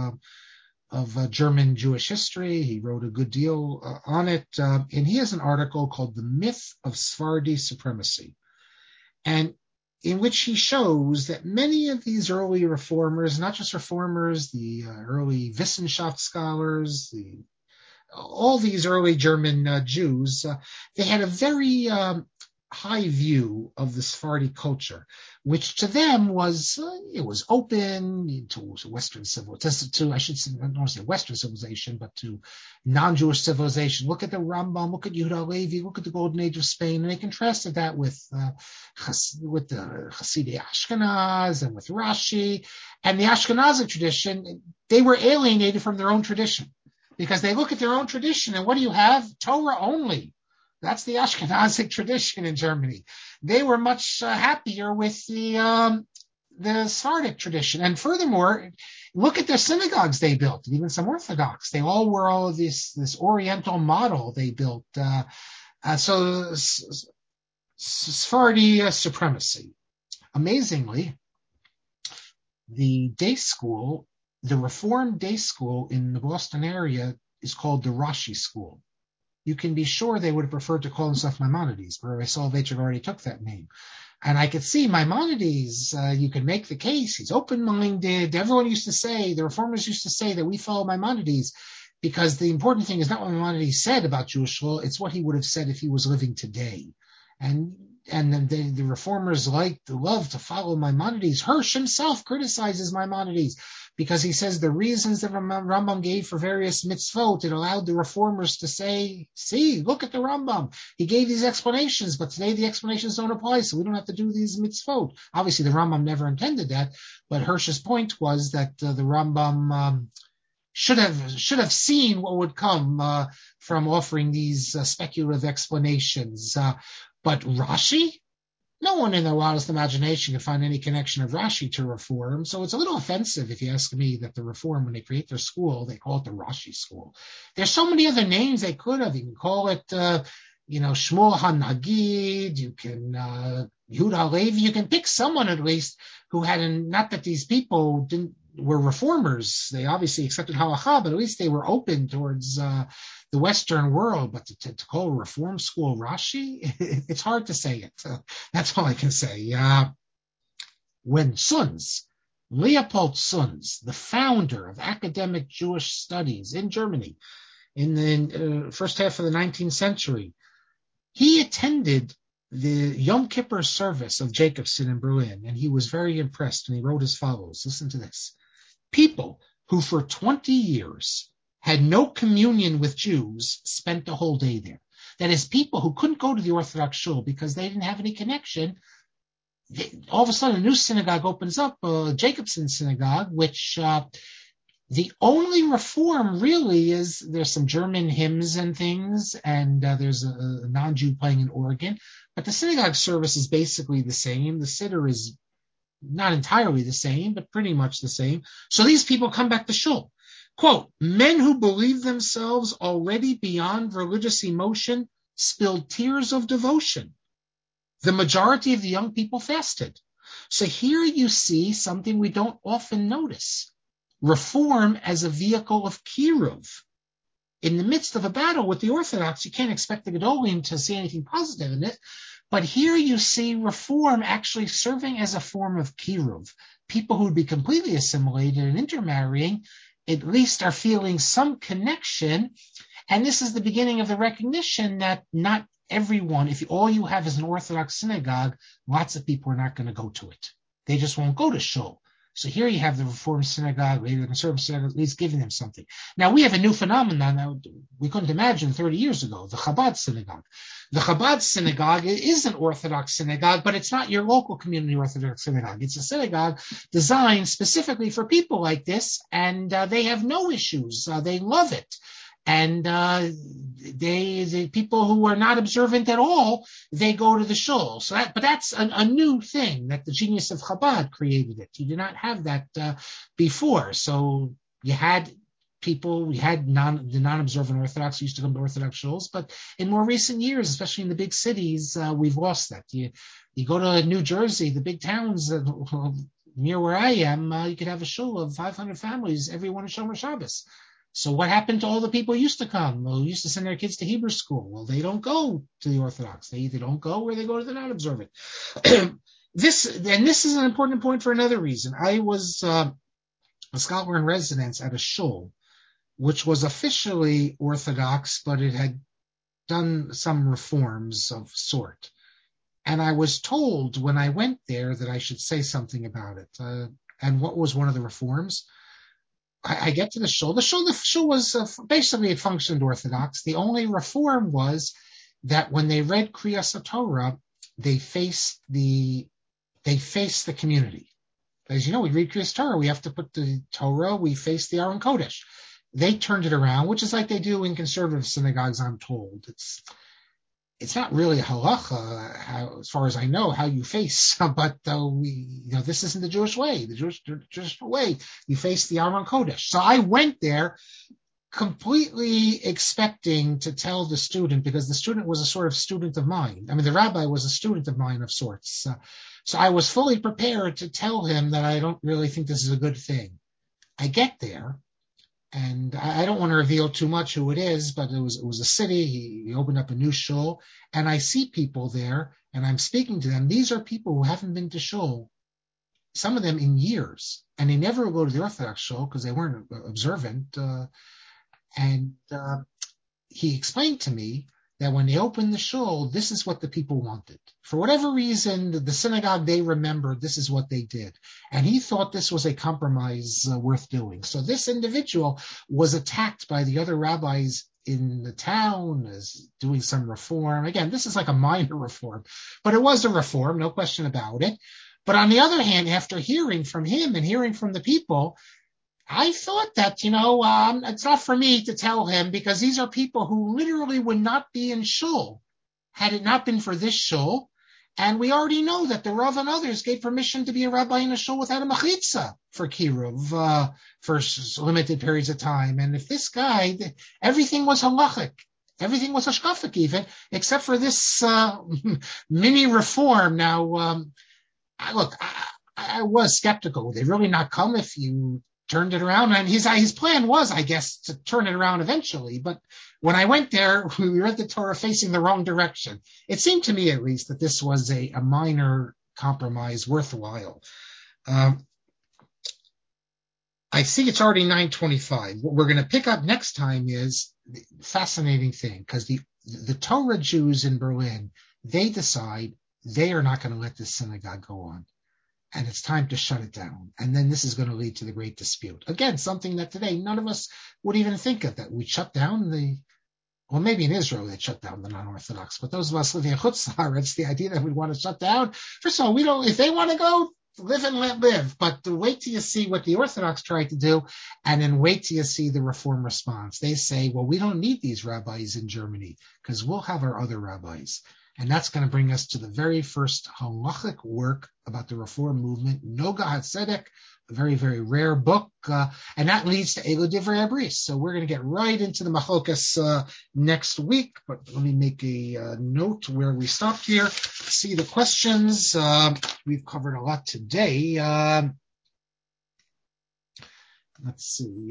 Speaker 2: of German Jewish history, he wrote a good deal on it, and he has an article called "The Myth of Sephardi Supremacy," and in which he shows that many of these early reformers, not just reformers, the early Wissenschaft scholars, all these early German Jews, they had a very high view of the Sephardi culture, which to them was it was open to Western civilization. I should say, I don't want to say Western civilization, but to non-Jewish civilization. Look at the Rambam, look at Yehuda Halevi, look at the Golden Age of Spain, and they contrasted that with the Hasidei Ashkenaz and with Rashi and the Ashkenazic tradition. They were alienated from their own tradition because they look at their own tradition, and what do you have? Torah only. That's the Ashkenazic tradition in Germany. They were much happier with the Sephardic tradition. And furthermore, look at the synagogues they built, even some Orthodox. They all were all this Oriental model they built. So Sephardi supremacy. Amazingly, the day school, the Reformed day school in the Boston area is called the Rashi School. You can be sure they would have preferred to call themselves Maimonides, but Rabbi Soloveitchik already took that name. And I could see Maimonides, you could make the case, he's open-minded. Everyone used to say, the reformers used to say that we follow Maimonides because the important thing is not what Maimonides said about Jewish law, it's what he would have said if he was living today. And then the reformers love to follow Maimonides. Hirsch himself criticizes Maimonides because he says the reasons that Rambam gave for various mitzvot, it allowed the reformers to say, see, look at the Rambam. He gave these explanations, but today the explanations don't apply, so we don't have to do these mitzvot. Obviously, the Rambam never intended that, but Hirsch's point was that the Rambam should have seen what would come from offering these speculative explanations. But Rashi? No one in their wildest imagination can find any connection of Rashi to Reform. So it's a little offensive, if you ask me, that the Reform, when they create their school, they call it the Rashi School. There's so many other names they could have. You can call it, Shmuel HaNagid. You can, Yehuda Halevi. You can pick someone at least who had, not that these people were reformers. They obviously accepted halacha, but at least they were open towards the Western world. But to call a reform school Rashi, it's hard to say it. That's all I can say. When Leopold Sunz, the founder of academic Jewish studies in Germany in the first half of the 19th century, he attended the Yom Kippur service of Jacobson in Berlin, and he was very impressed, and he wrote as follows. Listen to this. People who for 20 years had no communion with Jews spent the whole day there. That is, people who couldn't go to the Orthodox shul because they didn't have any connection. All of a sudden, a new synagogue opens up, Jacobson Synagogue, which the only reform really is there's some German hymns and things, and there's a non-Jew playing an organ. But the synagogue service is basically the same. The siddur is not entirely the same, but pretty much the same. So these people come back to shul. Quote, men who believe themselves already beyond religious emotion spilled tears of devotion. The majority of the young people fasted. So here you see something we don't often notice. Reform as a vehicle of kiruv. In the midst of a battle with the Orthodox, you can't expect the Gedolim to see anything positive in it. But here you see reform actually serving as a form of kiruv. People who would be completely assimilated and intermarrying at least are feeling some connection. And this is the beginning of the recognition that not everyone, if all you have is an Orthodox synagogue, lots of people are not going to go to it. They just won't go to shul. So here you have the Reformed synagogue, maybe the conservative synagogue, at least giving them something. Now we have a new phenomenon that we couldn't imagine 30 years ago, the Chabad synagogue. The Chabad synagogue is an Orthodox synagogue, but it's not your local community Orthodox synagogue. It's a synagogue designed specifically for people like this, and they have no issues. They love it. And the people who are not observant at all, they go to the shul. But that's a new thing that the genius of Chabad created it. You did not have that before. So you had people, we had the non-observant Orthodox who used to come to Orthodox shuls, but in more recent years, especially in the big cities, we've lost that. You go to New Jersey, the big towns near where I am, you could have a shul of 500 families, everyone is Shomer Shabbos. So what happened to all the people who used to come, who used to send their kids to Hebrew school? Well, they don't go to the Orthodox. They either don't go or they go to the non-observant. This is an important point for another reason. I was a scholar in residence at a shul, which was officially Orthodox, but it had done some reforms of sort. And I was told when I went there that I should say something about it. And what was one of the reforms? I get to the shul. The shul was basically it functioned Orthodox. The only reform was that when they read Kriyas Torah, they faced the community. As you know, we read Kriyas Torah, we have to put the Torah, we face the Aron Kodesh. They turned it around, which is like they do in conservative synagogues, I'm told. It's not really halacha, as far as I know, how you face, but this isn't the Jewish way. The Jewish way, you face the Aron Kodesh. So I went there completely expecting to tell the student, because the student was a sort of student of mine. I mean, the rabbi was a student of mine of sorts. So I was fully prepared to tell him that I don't really think this is a good thing. I get there. And I don't want to reveal too much who it is, but it was a city. He opened up a new shul, and I see people there, and I'm speaking to them. These are people who haven't been to shul, some of them in years, and they never go to the Orthodox shul because they weren't observant. And he explained to me that when they opened the shul, this is what the people wanted. For whatever reason, the synagogue they remembered, this is what they did. And he thought this was a compromise worth doing. So this individual was attacked by the other rabbis in the town as doing some reform. Again, this is like a minor reform, but it was a reform, no question about it. But on the other hand, after hearing from him and hearing from the people, I thought that, it's not for me to tell him, because these are people who literally would not be in shul had it not been for this shul. And we already know that the Rav and others gave permission to be a rabbi in a shul without a mechitza for kiruv for limited periods of time. And if this guy, everything was halachic, everything was hashkafic even, except for this mini reform. Now, look, I was skeptical. Would they really not come if you turned it around? And his plan was, I guess, to turn it around eventually. But when I went there, we read the Torah facing the wrong direction. It seemed to me, at least, that this was a minor compromise worthwhile. I think it's already 9:25. What we're going to pick up next time is the fascinating thing, because the Torah Jews in Berlin, they decide they are not going to let this synagogue go on. And it's time to shut it down. And then this is going to lead to the great dispute. Again, something that today none of us would even think of, that we'd shut down well, maybe in Israel they'd shut down the non-Orthodox, but those of us living in Chutz La'aretz, the idea that we'd want to shut down, first of all, if they want to go, live and let live, but wait till you see what the Orthodox tried to do, and then wait till you see the Reform response. They say, well, we don't need these rabbis in Germany because we'll have our other rabbis. And that's going to bring us to the very first halachic work about the Reform movement, Noga HaTzedek, a very, very rare book, and that leads to Elu Divrei Abris. So we're going to get right into the Machlokas next week, but let me make a note where we stopped here. See the questions. We've covered a lot today. Let's see.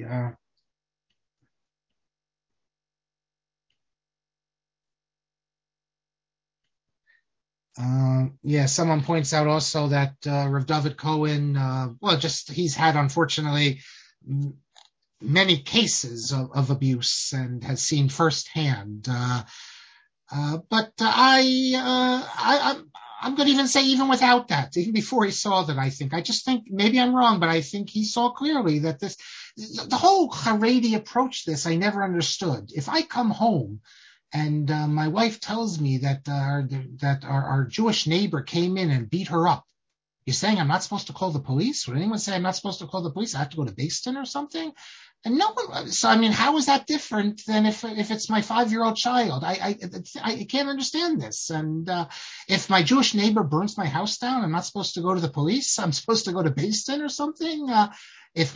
Speaker 2: Someone points out also that Rav David Cohen, he's had, unfortunately, many cases of abuse and has seen firsthand. But I'm going to even say, even without that, even before he saw that, I just think, maybe I'm wrong, but I think he saw clearly that the whole Haredi approach this, I never understood. If I come home and my wife tells me that our Jewish neighbor came in and beat her up, you're saying I'm not supposed to call the police? Would anyone say I'm not supposed to call the police? I have to go to Beis Din or something? And no one. So I mean, how is that different than if it's my 5-year-old child? I can't understand this. And if my Jewish neighbor burns my house down, I'm not supposed to go to the police. I'm supposed to go to Beis Din or something. If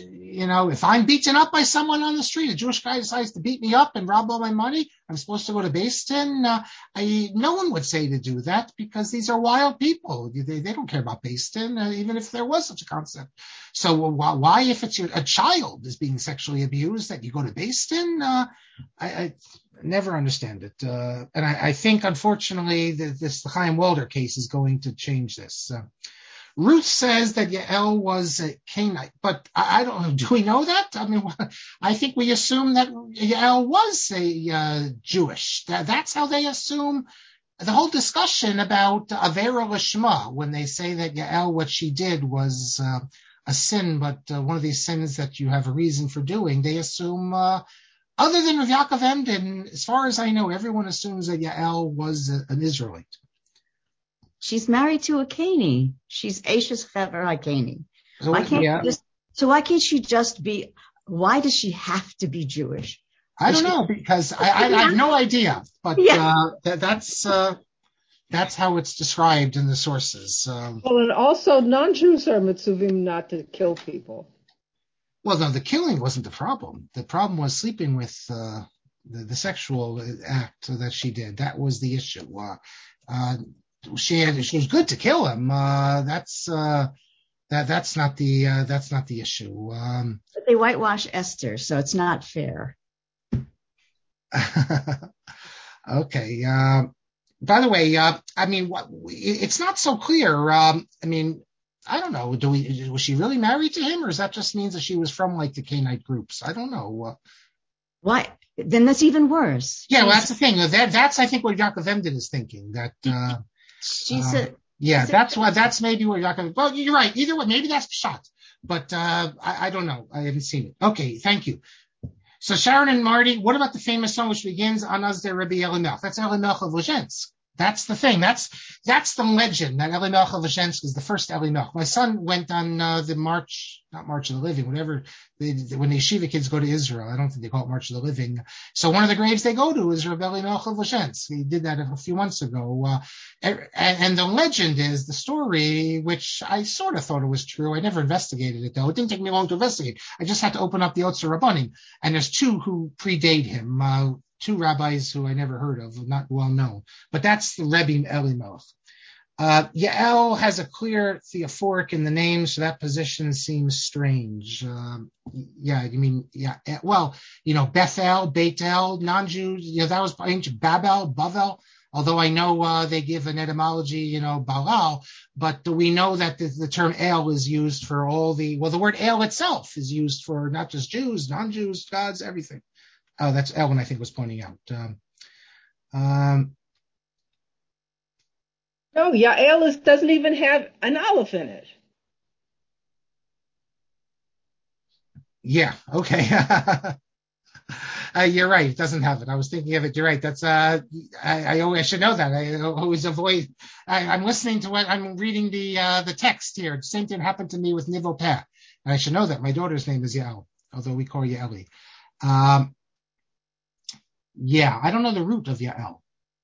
Speaker 2: I'm beaten up by someone on the street, a Jewish guy decides to beat me up and rob all my money, I'm supposed to go to Beis Din. No one would say to do that because these are wild people. They don't care about Beis Din, even if there was such a concept. So why, if it's a child is being sexually abused, that you go to Beis Din? I never understand it. And I think, unfortunately, this Chaim Walder case is going to change this. Ruth says that Yael was a Canaanite, but I don't know. Do we know that? I mean, I think we assume that Yael was a Jewish. That's how they assume the whole discussion about Avera Lishma, when they say that Yael, what she did was a sin, but one of these sins that you have a reason for doing. They assume, other than Rav Yaakov Emden, as far as I know, everyone assumes that Yael was an Israelite.
Speaker 4: She's married to a Kani. She's Ashes Hever HaKani.
Speaker 2: So
Speaker 4: why can't she just be? Why does she have to be Jewish?
Speaker 2: I don't know, because I have no idea. But that's how it's described in the sources.
Speaker 5: And also non-Jews are mitzuvim not to kill people.
Speaker 2: Well, no, the killing wasn't the problem. The problem was sleeping with the sexual act that she did. That was the issue. She was good to kill him. That's not the issue.
Speaker 4: But they whitewash Esther, so it's not fair.
Speaker 2: Okay. By the way, it's not so clear. I don't know. Was she really married to him, or does that just means that she was from like the Canaanite groups? I don't know.
Speaker 4: Why? Then that's even worse.
Speaker 2: Yeah, well, that's the thing. That's I think what Yaakov Emden is thinking. That. That's maybe where Yaakov. Well, you're right. Either way, maybe that's shot, but I don't know. I haven't seen it. Okay, thank you. So Sharon and Marty, what about the famous song which begins Anaz de Rabbi Elimelech? That's Elimelech of Lezhensk. That's the thing. That's the legend that Elimelech of Lezhensk is the first Elimelech. My son went on the March of the Living, whatever. When the yeshiva kids go to Israel, I don't think they call it March of the Living. So one of the graves they go to is Rabbi Elimelech of Lezhensk. He did that a few months ago. And the legend is the story, which I sort of thought it was true. I never investigated it, though. It didn't take me long to investigate. I just had to open up the Otzer Rabbanim. And there's two who predate him. Two rabbis who I never heard of, not well known. But that's the Rebbe Elimelech. Yael has a clear theophoric in the name, so that position seems strange. Bethel, Beit-El, non-Jews, that was ancient Babel, Bavel, although I know they give an etymology, Balal, but we know that the term El is used for the word El itself is used for not just Jews, non-Jews, gods, everything. Oh, that's Ellen, I think, was pointing out.
Speaker 5: No, Yael doesn't even have an aleph in it.
Speaker 2: Yeah, okay. You're right. It doesn't have it. I was thinking of it. You're right. That's I should know that. I always avoid. I'm listening to what I'm reading the text here. The same thing happened to me with Nivel Peh, and I should know that. My daughter's name is Yael, although we call her Yaeli. I don't know the root of Yael.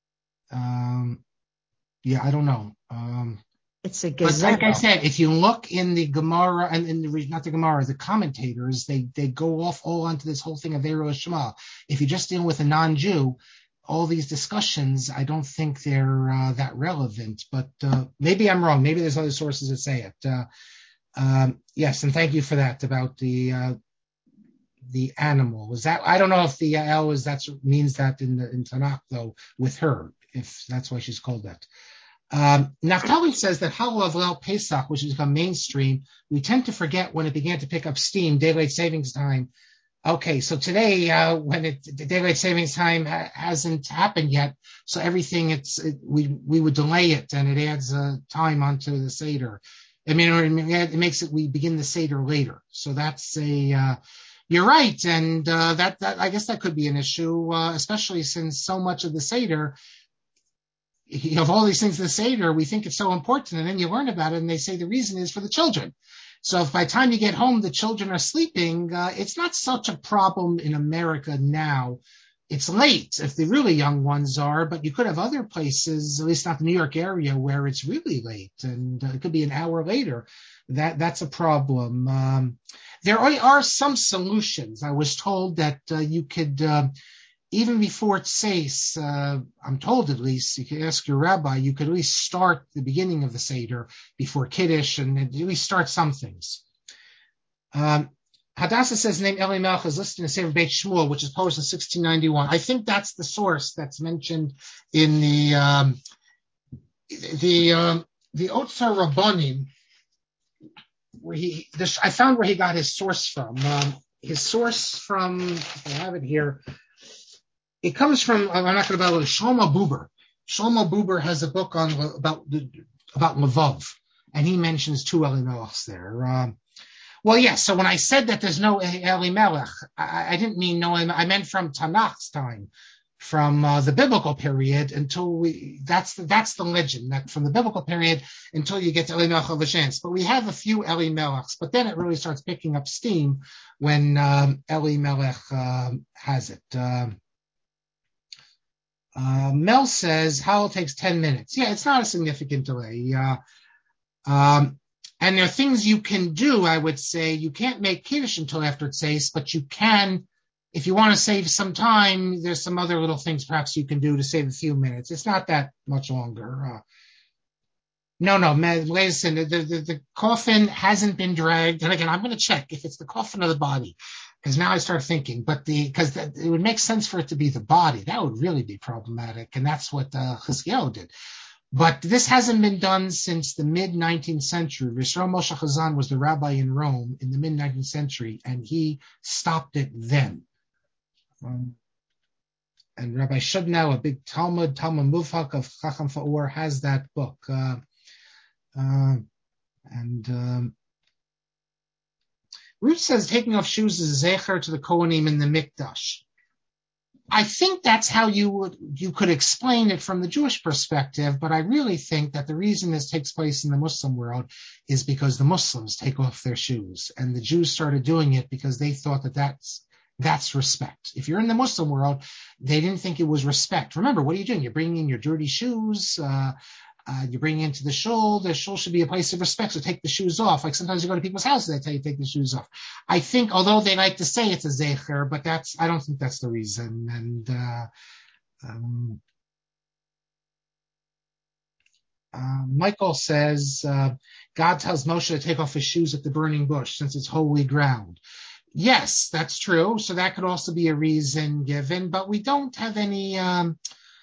Speaker 2: I don't know.
Speaker 4: It's a
Speaker 2: But
Speaker 4: gazelle.
Speaker 2: like I said, if you look in the Gemara and in the commentators, they go off all onto this whole thing of Eero Shema. If you just deal with a non-Jew, all these discussions, I don't think they're that relevant. But maybe I'm wrong. Maybe there's other sources that say it. Yes, and thank you for that about the animal. Is that I don't know if the Yael means that in Tanakh though with her, if that's why she's called that. Naphtali says that Halav Leil Pesach, which has become mainstream, we tend to forget when it began to pick up steam, daylight savings time. Okay, so today, when daylight savings time hasn't happened yet, so everything we would delay it, and it adds time onto the Seder. I mean, it makes it we begin the Seder later. So that's you're right, and that I guess that could be an issue, especially since so much of the Seder. Of all these things in the Seder, we think it's so important, and then you learn about it, and they say the reason is for the children. So if by the time you get home, the children are sleeping, it's not such a problem in America now. It's late if the really young ones are, but you could have other places, at least not the New York area, where it's really late, and it could be an hour later. That's a problem. There are some solutions. I was told that you could... even before Tseis, I'm told at least, you can ask your rabbi, you could at least start the beginning of the Seder before Kiddush and at least start some things. Hadassah says the name Eli Melech is listed in the Sefer Beit Shmuel, which is published in 1691. I think that's the source that's mentioned in the Otzar Rabbanim, I found where he got his source from. His source from, if I have it here, it comes from, I'm not going to bother, Shlomo Buber. Shlomo Buber has a book about Levov, and he mentions two Elimelechs there. So when I said that there's no Elimelech, I didn't mean no, I meant from Tanakh's time, from the biblical period that's the legend, that from the biblical period until you get to Elimelech of Lashans. But we have a few Elimelechs, but then it really starts picking up steam when Elimelech has it. Mel says Howell takes 10 minutes. Yeah, it's not a significant delay. And there are things you can do. I would say you can't make Kiddush until after Tseis, but you can, if you want to save some time, there's some other little things perhaps you can do to save a few minutes. It's not that much longer. No, listen, the coffin hasn't been dragged. And again, I'm going to check if it's the coffin or the body, because now I start thinking, because it would make sense for it to be the body. That would really be problematic. And that's what Chizkiyahu did. But this hasn't been done since the mid-19th century. Yisrael Moshe Chazan was the rabbi in Rome in the mid-19th century, and he stopped it then. And Rabbi Shubnow, a big Talmud Mufak of Chacham Fa'or, has that book. Ruth says taking off shoes is a zecher to the Kohanim in the Mikdash. I think that's how you could explain it from the Jewish perspective, but I really think that the reason this takes place in the Muslim world is because the Muslims take off their shoes, and the Jews started doing it because they thought that's respect. If you're in the Muslim world, they didn't think it was respect. Remember, what are you doing? You're bringing in your dirty shoes. You bring into the shul. The shul should be a place of respect, so take the shoes off. Like sometimes you go to people's houses, they tell you to take the shoes off. I think, although they like to say it's a zecher, but I don't think that's the reason. And Michael says, God tells Moshe to take off his shoes at the burning bush since it's holy ground. Yes, that's true. So that could also be a reason given, but we don't have any, that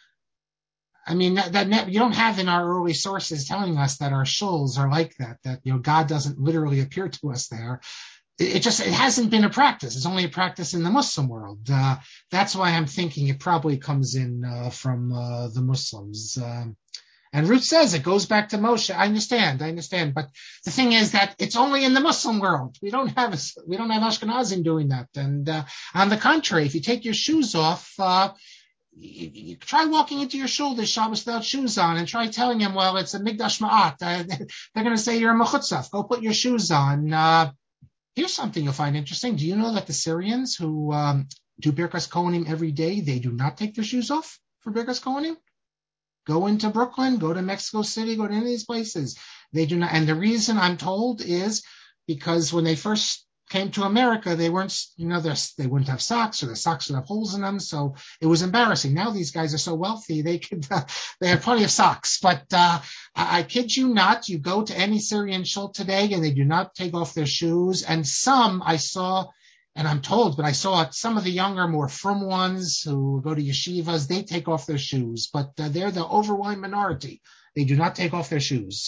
Speaker 2: you don't have in our early sources telling us that our shuls are like that, God doesn't literally appear to us there. It hasn't been a practice. It's only a practice in the Muslim world. That's why I'm thinking it probably comes in from the Muslims. And Ruth says it goes back to Moshe. I understand. But the thing is that it's only in the Muslim world. We don't have Ashkenazim doing that. And on the contrary, if you take your shoes off, you try walking into your shul this Shabbos without shoes on and try telling them, well, it's a Migdash Ma'at. They're going to say you're a Mechutzaf. Go put your shoes on. Here's something you'll find interesting. Do you know that the Syrians who do Birkas Kohanim every day, they do not take their shoes off for Birkas Kohanim? Go into Brooklyn, go to Mexico City, go to any of these places. They do not. And the reason I'm told is because when they first came to America, they weren't, they wouldn't have socks, or the socks would have holes in them. So it was embarrassing. Now these guys are so wealthy, they have plenty of socks. But I kid you not, you go to any Syrian shul today and they do not take off their shoes. And some I saw, and I'm told, but I saw some of the younger, more frum ones who go to yeshivas, they take off their shoes, but they're the overwhelming minority. They do not take off their shoes.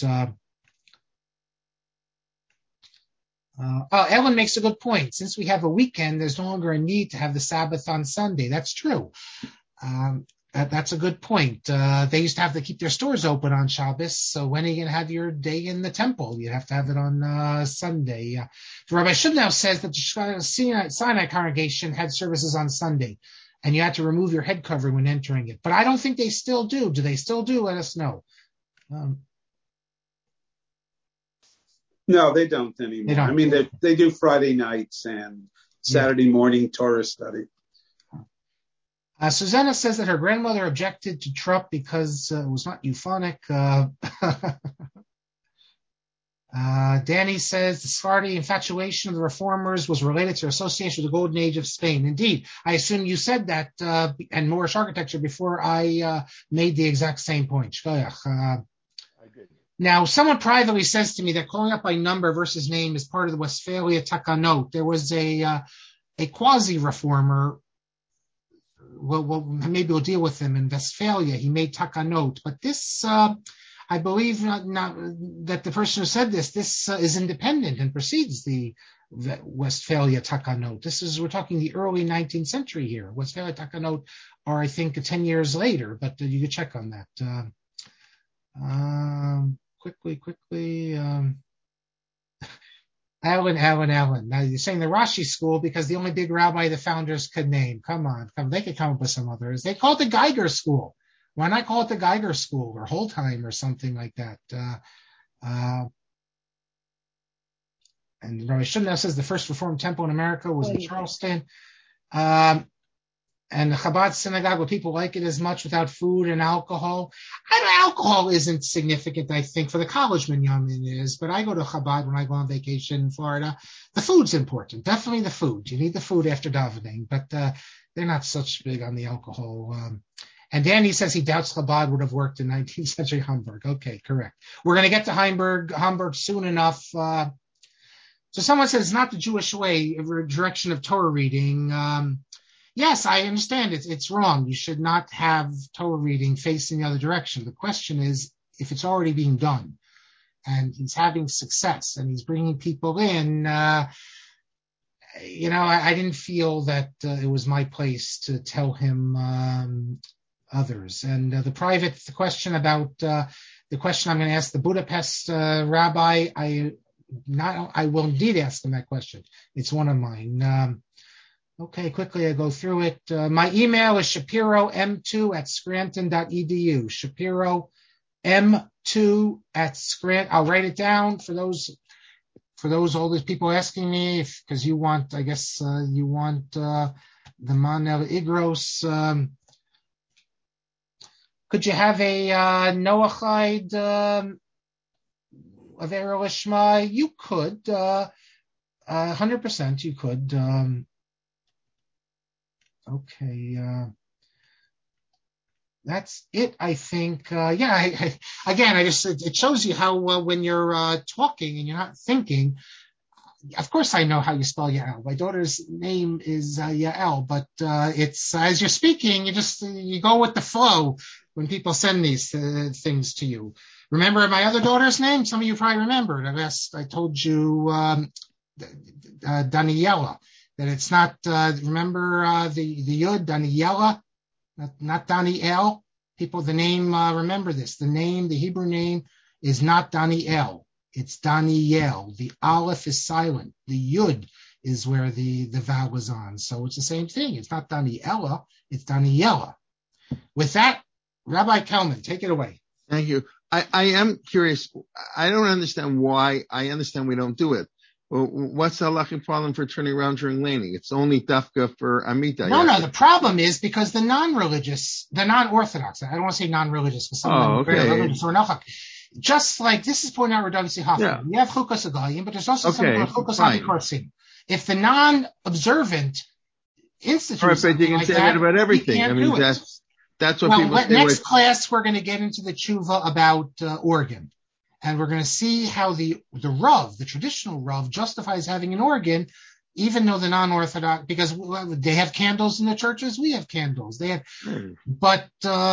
Speaker 2: Ellen makes a good point. Since we have a weekend, there's no longer a need to have the Sabbath on Sunday. That's true. That's a good point. They used to have to keep their stores open on Shabbos. So when are you going to have your day in the temple? You have to have it on Sunday. The Rabbi Shubnow says that the Sinai congregation had services on Sunday, and you had to remove your head covering when entering it. But I don't think they still do. Do they still do? Let us know.
Speaker 6: No, they don't anymore. They do Friday nights and Saturday morning Torah study.
Speaker 2: Susanna says that her grandmother objected to Trupp because it was not euphonic. Danny says the Sephardi infatuation of the reformers was related to their association with the golden age of Spain. Indeed, I assume you said that and Moorish architecture before I made the exact same point. Shkoyach. Now, someone privately says to me that calling up by number versus name is part of the Westphalia Takanot. There was a quasi-reformer. Well, maybe we'll deal with him in Westphalia. He made Takanot, but this, I believe, not that the person who said this is independent and precedes the Westphalia Takanot. We're talking the early 19th century here. Westphalia Takanot are, I think, 10 years later, but you can check on that. Quickly. Alan. Now you're saying the Rashi school because the only big rabbi the founders could name. Come on. They could come up with some others. They call it the Geiger School. Why not call it the Geiger School or Holtheim or something like that? And Rabbi Shimna says the first Reformed temple in America was in Charleston. And the Chabad synagogue, where people like it as much without food and alcohol. Alcohol isn't significant, I think, for the college minyamin is, but I go to Chabad when I go on vacation in Florida. The food's important. Definitely the food. You need the food after davening, but they're not such big on the alcohol. And Danny says he doubts Chabad would have worked in 19th century Hamburg. Okay, correct. We're going to get to Hamburg soon enough. So someone says it's not the Jewish way, a direction of Torah reading. Yes, I understand it's wrong. You should not have Torah reading facing the other direction. The question is if it's already being done and he's having success and he's bringing people in, I didn't feel that it was my place to tell him others. And the question about the question I'm going to ask the Budapest rabbi, I will indeed ask him that question. It's one of mine. Okay, quickly I go through it. My email is shapiro m2@scranton.edu. Shapiro m2@Scranton. I'll write it down for those all these people asking me because you want, I guess you want the Manel Igros. Could you have a Noachide of Erev Lishma? You could. 100% you could. Okay. that's it, I think. It shows you how when you're talking and you're not thinking. Of course, I know how you spell Yael. My daughter's name is Yael, but it's as you're speaking, you go with the flow when people send these things to you. Remember my other daughter's name? Some of you probably remembered. I told you Daniela. That it's not. Remember the Yud Daniela, not Daniel. People, the name. Remember this. The Hebrew name is not Daniel. It's Daniel. The Aleph is silent. The Yud is where the vowel was on. So it's the same thing. It's not Daniela. It's Daniela. With that, Rabbi Kelman, take it away.
Speaker 1: Thank you. I am curious. I don't understand why. I understand we don't do it. Well, what's the halachic problem for turning around during laning? It's only dafka for Amida.
Speaker 2: No. The problem is because the non-Orthodox, I don't want to say non-religious, because some of them are religious or not. Just like this is pointing out Rav Hoffman. You have chukas agayim, but there's also something called chukas avikorsim. If the non-observant institutes something like that
Speaker 1: about everything.
Speaker 2: I mean,
Speaker 1: that's what people say.
Speaker 2: Next class, we're going to get into the tshuva about organ. And we're going to see how the Rav, the traditional Rav, justifies having an organ, even though the non-Orthodox, because they have candles in the churches, we have candles. They have, but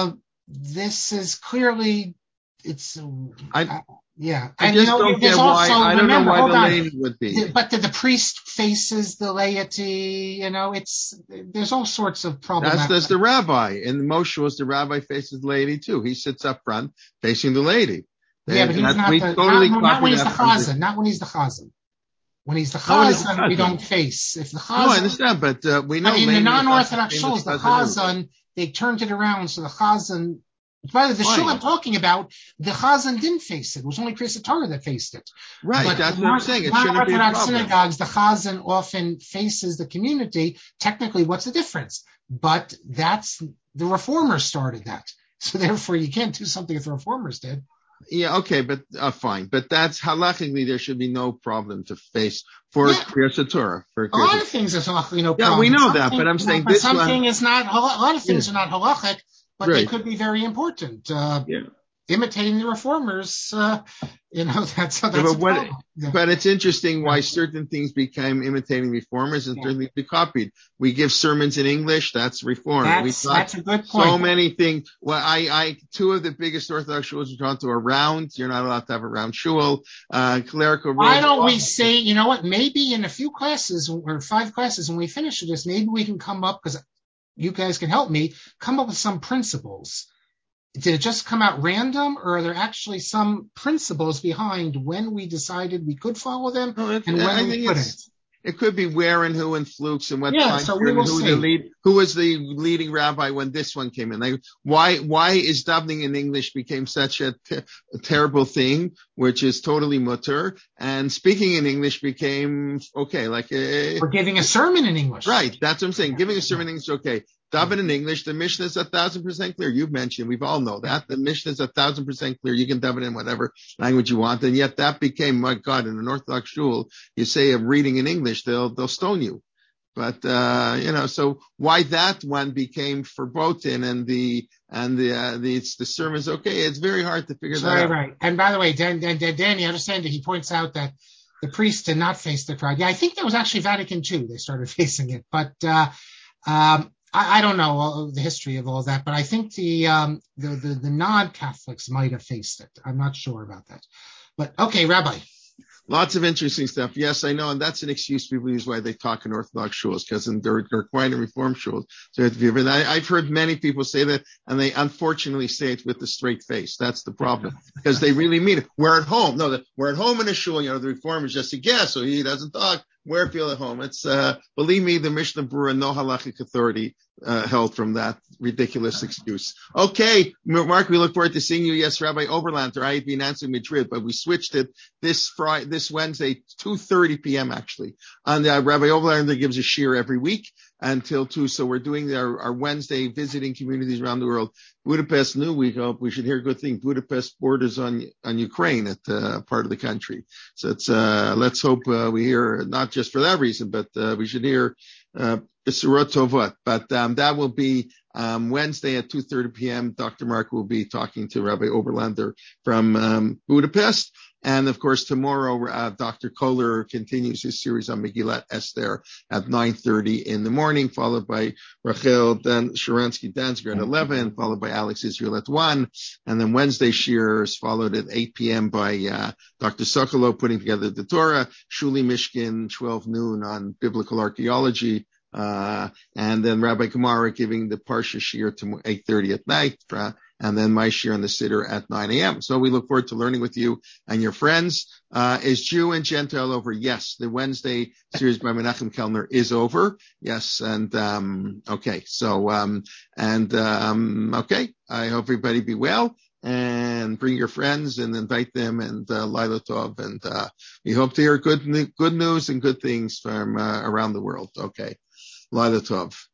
Speaker 2: this is clearly, it's,
Speaker 1: I just don't get why. I don't know why the lane would be.
Speaker 2: But the priest faces the laity. There's all sorts of problems.
Speaker 1: That's the rabbi. And Moshe was the rabbi faces the laity too. He sits up front facing the laity.
Speaker 2: Yeah, but he's not when he's the chazan. Not when he's the chazan. When he's the chazan, we don't face. If the chazan,
Speaker 1: no, I understand, but we know.
Speaker 2: In the non-Orthodox shuls, the chazan, they turned it around, so the chazan. By the shul I'm talking about, the chazan didn't face it. It was only Kriyas Torah that faced it.
Speaker 1: Right,
Speaker 2: but
Speaker 1: that's what I'm saying. It shouldn't be a problem.
Speaker 2: Synagogues, the chazan often faces the community. Technically, what's the difference? But that's the reformers started that. So therefore, you can't do something that the reformers did.
Speaker 1: Yeah, okay, but fine. But that's halachically there should be no problem to face for Kriyas Torah.
Speaker 2: A lot of things is halachically no problem.
Speaker 1: Yeah, we know that, but I'm saying this one.
Speaker 2: Something is not. A lot of things are not halachic, but they could be very important. Imitating the reformers, that's
Speaker 1: but it's interesting why certain things became imitating reformers and certain things be copied. We give sermons in English, that's reform.
Speaker 2: That's a good point.
Speaker 1: So many things. Well, two of the biggest Orthodox shuls we've gone to are round. You're not allowed to have a round shul. Clerical rules.
Speaker 2: Why don't we say, you know what, maybe in a few classes or 5 classes when we finish this, maybe we can come up, because you guys can help me, come up with some principles. Did it just come out random, or are there actually some principles behind when we decided we could follow them and when we couldn't?
Speaker 1: It could be where and who and flukes and what time
Speaker 2: so we will see.
Speaker 1: Who was the leading rabbi when this one came in? Why is davening in English became such a terrible thing, which is totally mutter, and speaking in English became okay. We're
Speaker 2: giving a sermon in English.
Speaker 1: Right, that's what I'm saying. Giving a sermon in English is okay. Daven in English, the Mishnah is 1,000% clear. You've mentioned, we've all know that. The Mishnah is 1,000% clear. You can daven in whatever language you want. And yet that became, my God, in an Orthodox shul, you say a reading in English, they'll stone you. But, so why that one became verboten and the sermon is okay. It's very hard to figure that out.
Speaker 2: Right. And by the way, Danny, understand that he points out that the priests did not face the crowd. Yeah, I think that was actually Vatican II. They started facing it, but, I don't know the history of all that, but I think the non-Catholics might have faced it. I'm not sure about that. But okay, Rabbi.
Speaker 1: Lots of interesting stuff. Yes, I know, and that's an excuse people use why they talk in Orthodox shuls, because they're quite in Reform shuls. So I've heard many people say that, and they unfortunately say it with a straight face. That's the problem, because they really mean it. We're at home. No, we're at home in a shul. The Reformers just say, yeah, so he doesn't talk. Where feel at home. It's, believe me, the Mishnah Berurah, no halachic authority, held from that ridiculous excuse. Okay, Mark, we look forward to seeing you. Yes, Rabbi Oberlander, I had been answering Madrid, but we switched it this Wednesday, 2:30 p.m. actually. And Rabbi Oberlander gives a shiur every week until 2. So we're doing our Wednesday visiting communities around the world. Budapest, we hope we should hear good things. Budapest borders on Ukraine at part of the country. So it's, let's hope we hear, not just for that reason, but we should hear Besurot Tovot. But that will be Wednesday at 2:30 p.m. Dr. Mark will be talking to Rabbi Oberlander from Budapest. And of course, tomorrow, Dr. Kohler continues his series on Megillat Esther at 9:30 in the morning, followed by Rachel Sharansky-Danziger at 11, followed by Alex Israel at 1. And then Wednesday Shir is followed at 8 p.m. by Dr. Sokolow putting together the Torah, Shuli Mishkin, 12 noon on biblical archaeology. And then Rabbi Gemara giving the Parsha Shir to 8:30 at night, and then my shir on the Siddur at 9 a.m. So we look forward to learning with you and your friends. Is Jew and Gentile over? Yes. The Wednesday series by Menachem Kellner is over. Yes. And, okay. So, okay. I hope everybody be well and bring your friends and invite them and, Laila Tov. And, we hope to hear good news and good things from, around the world. Okay. Laila Tov.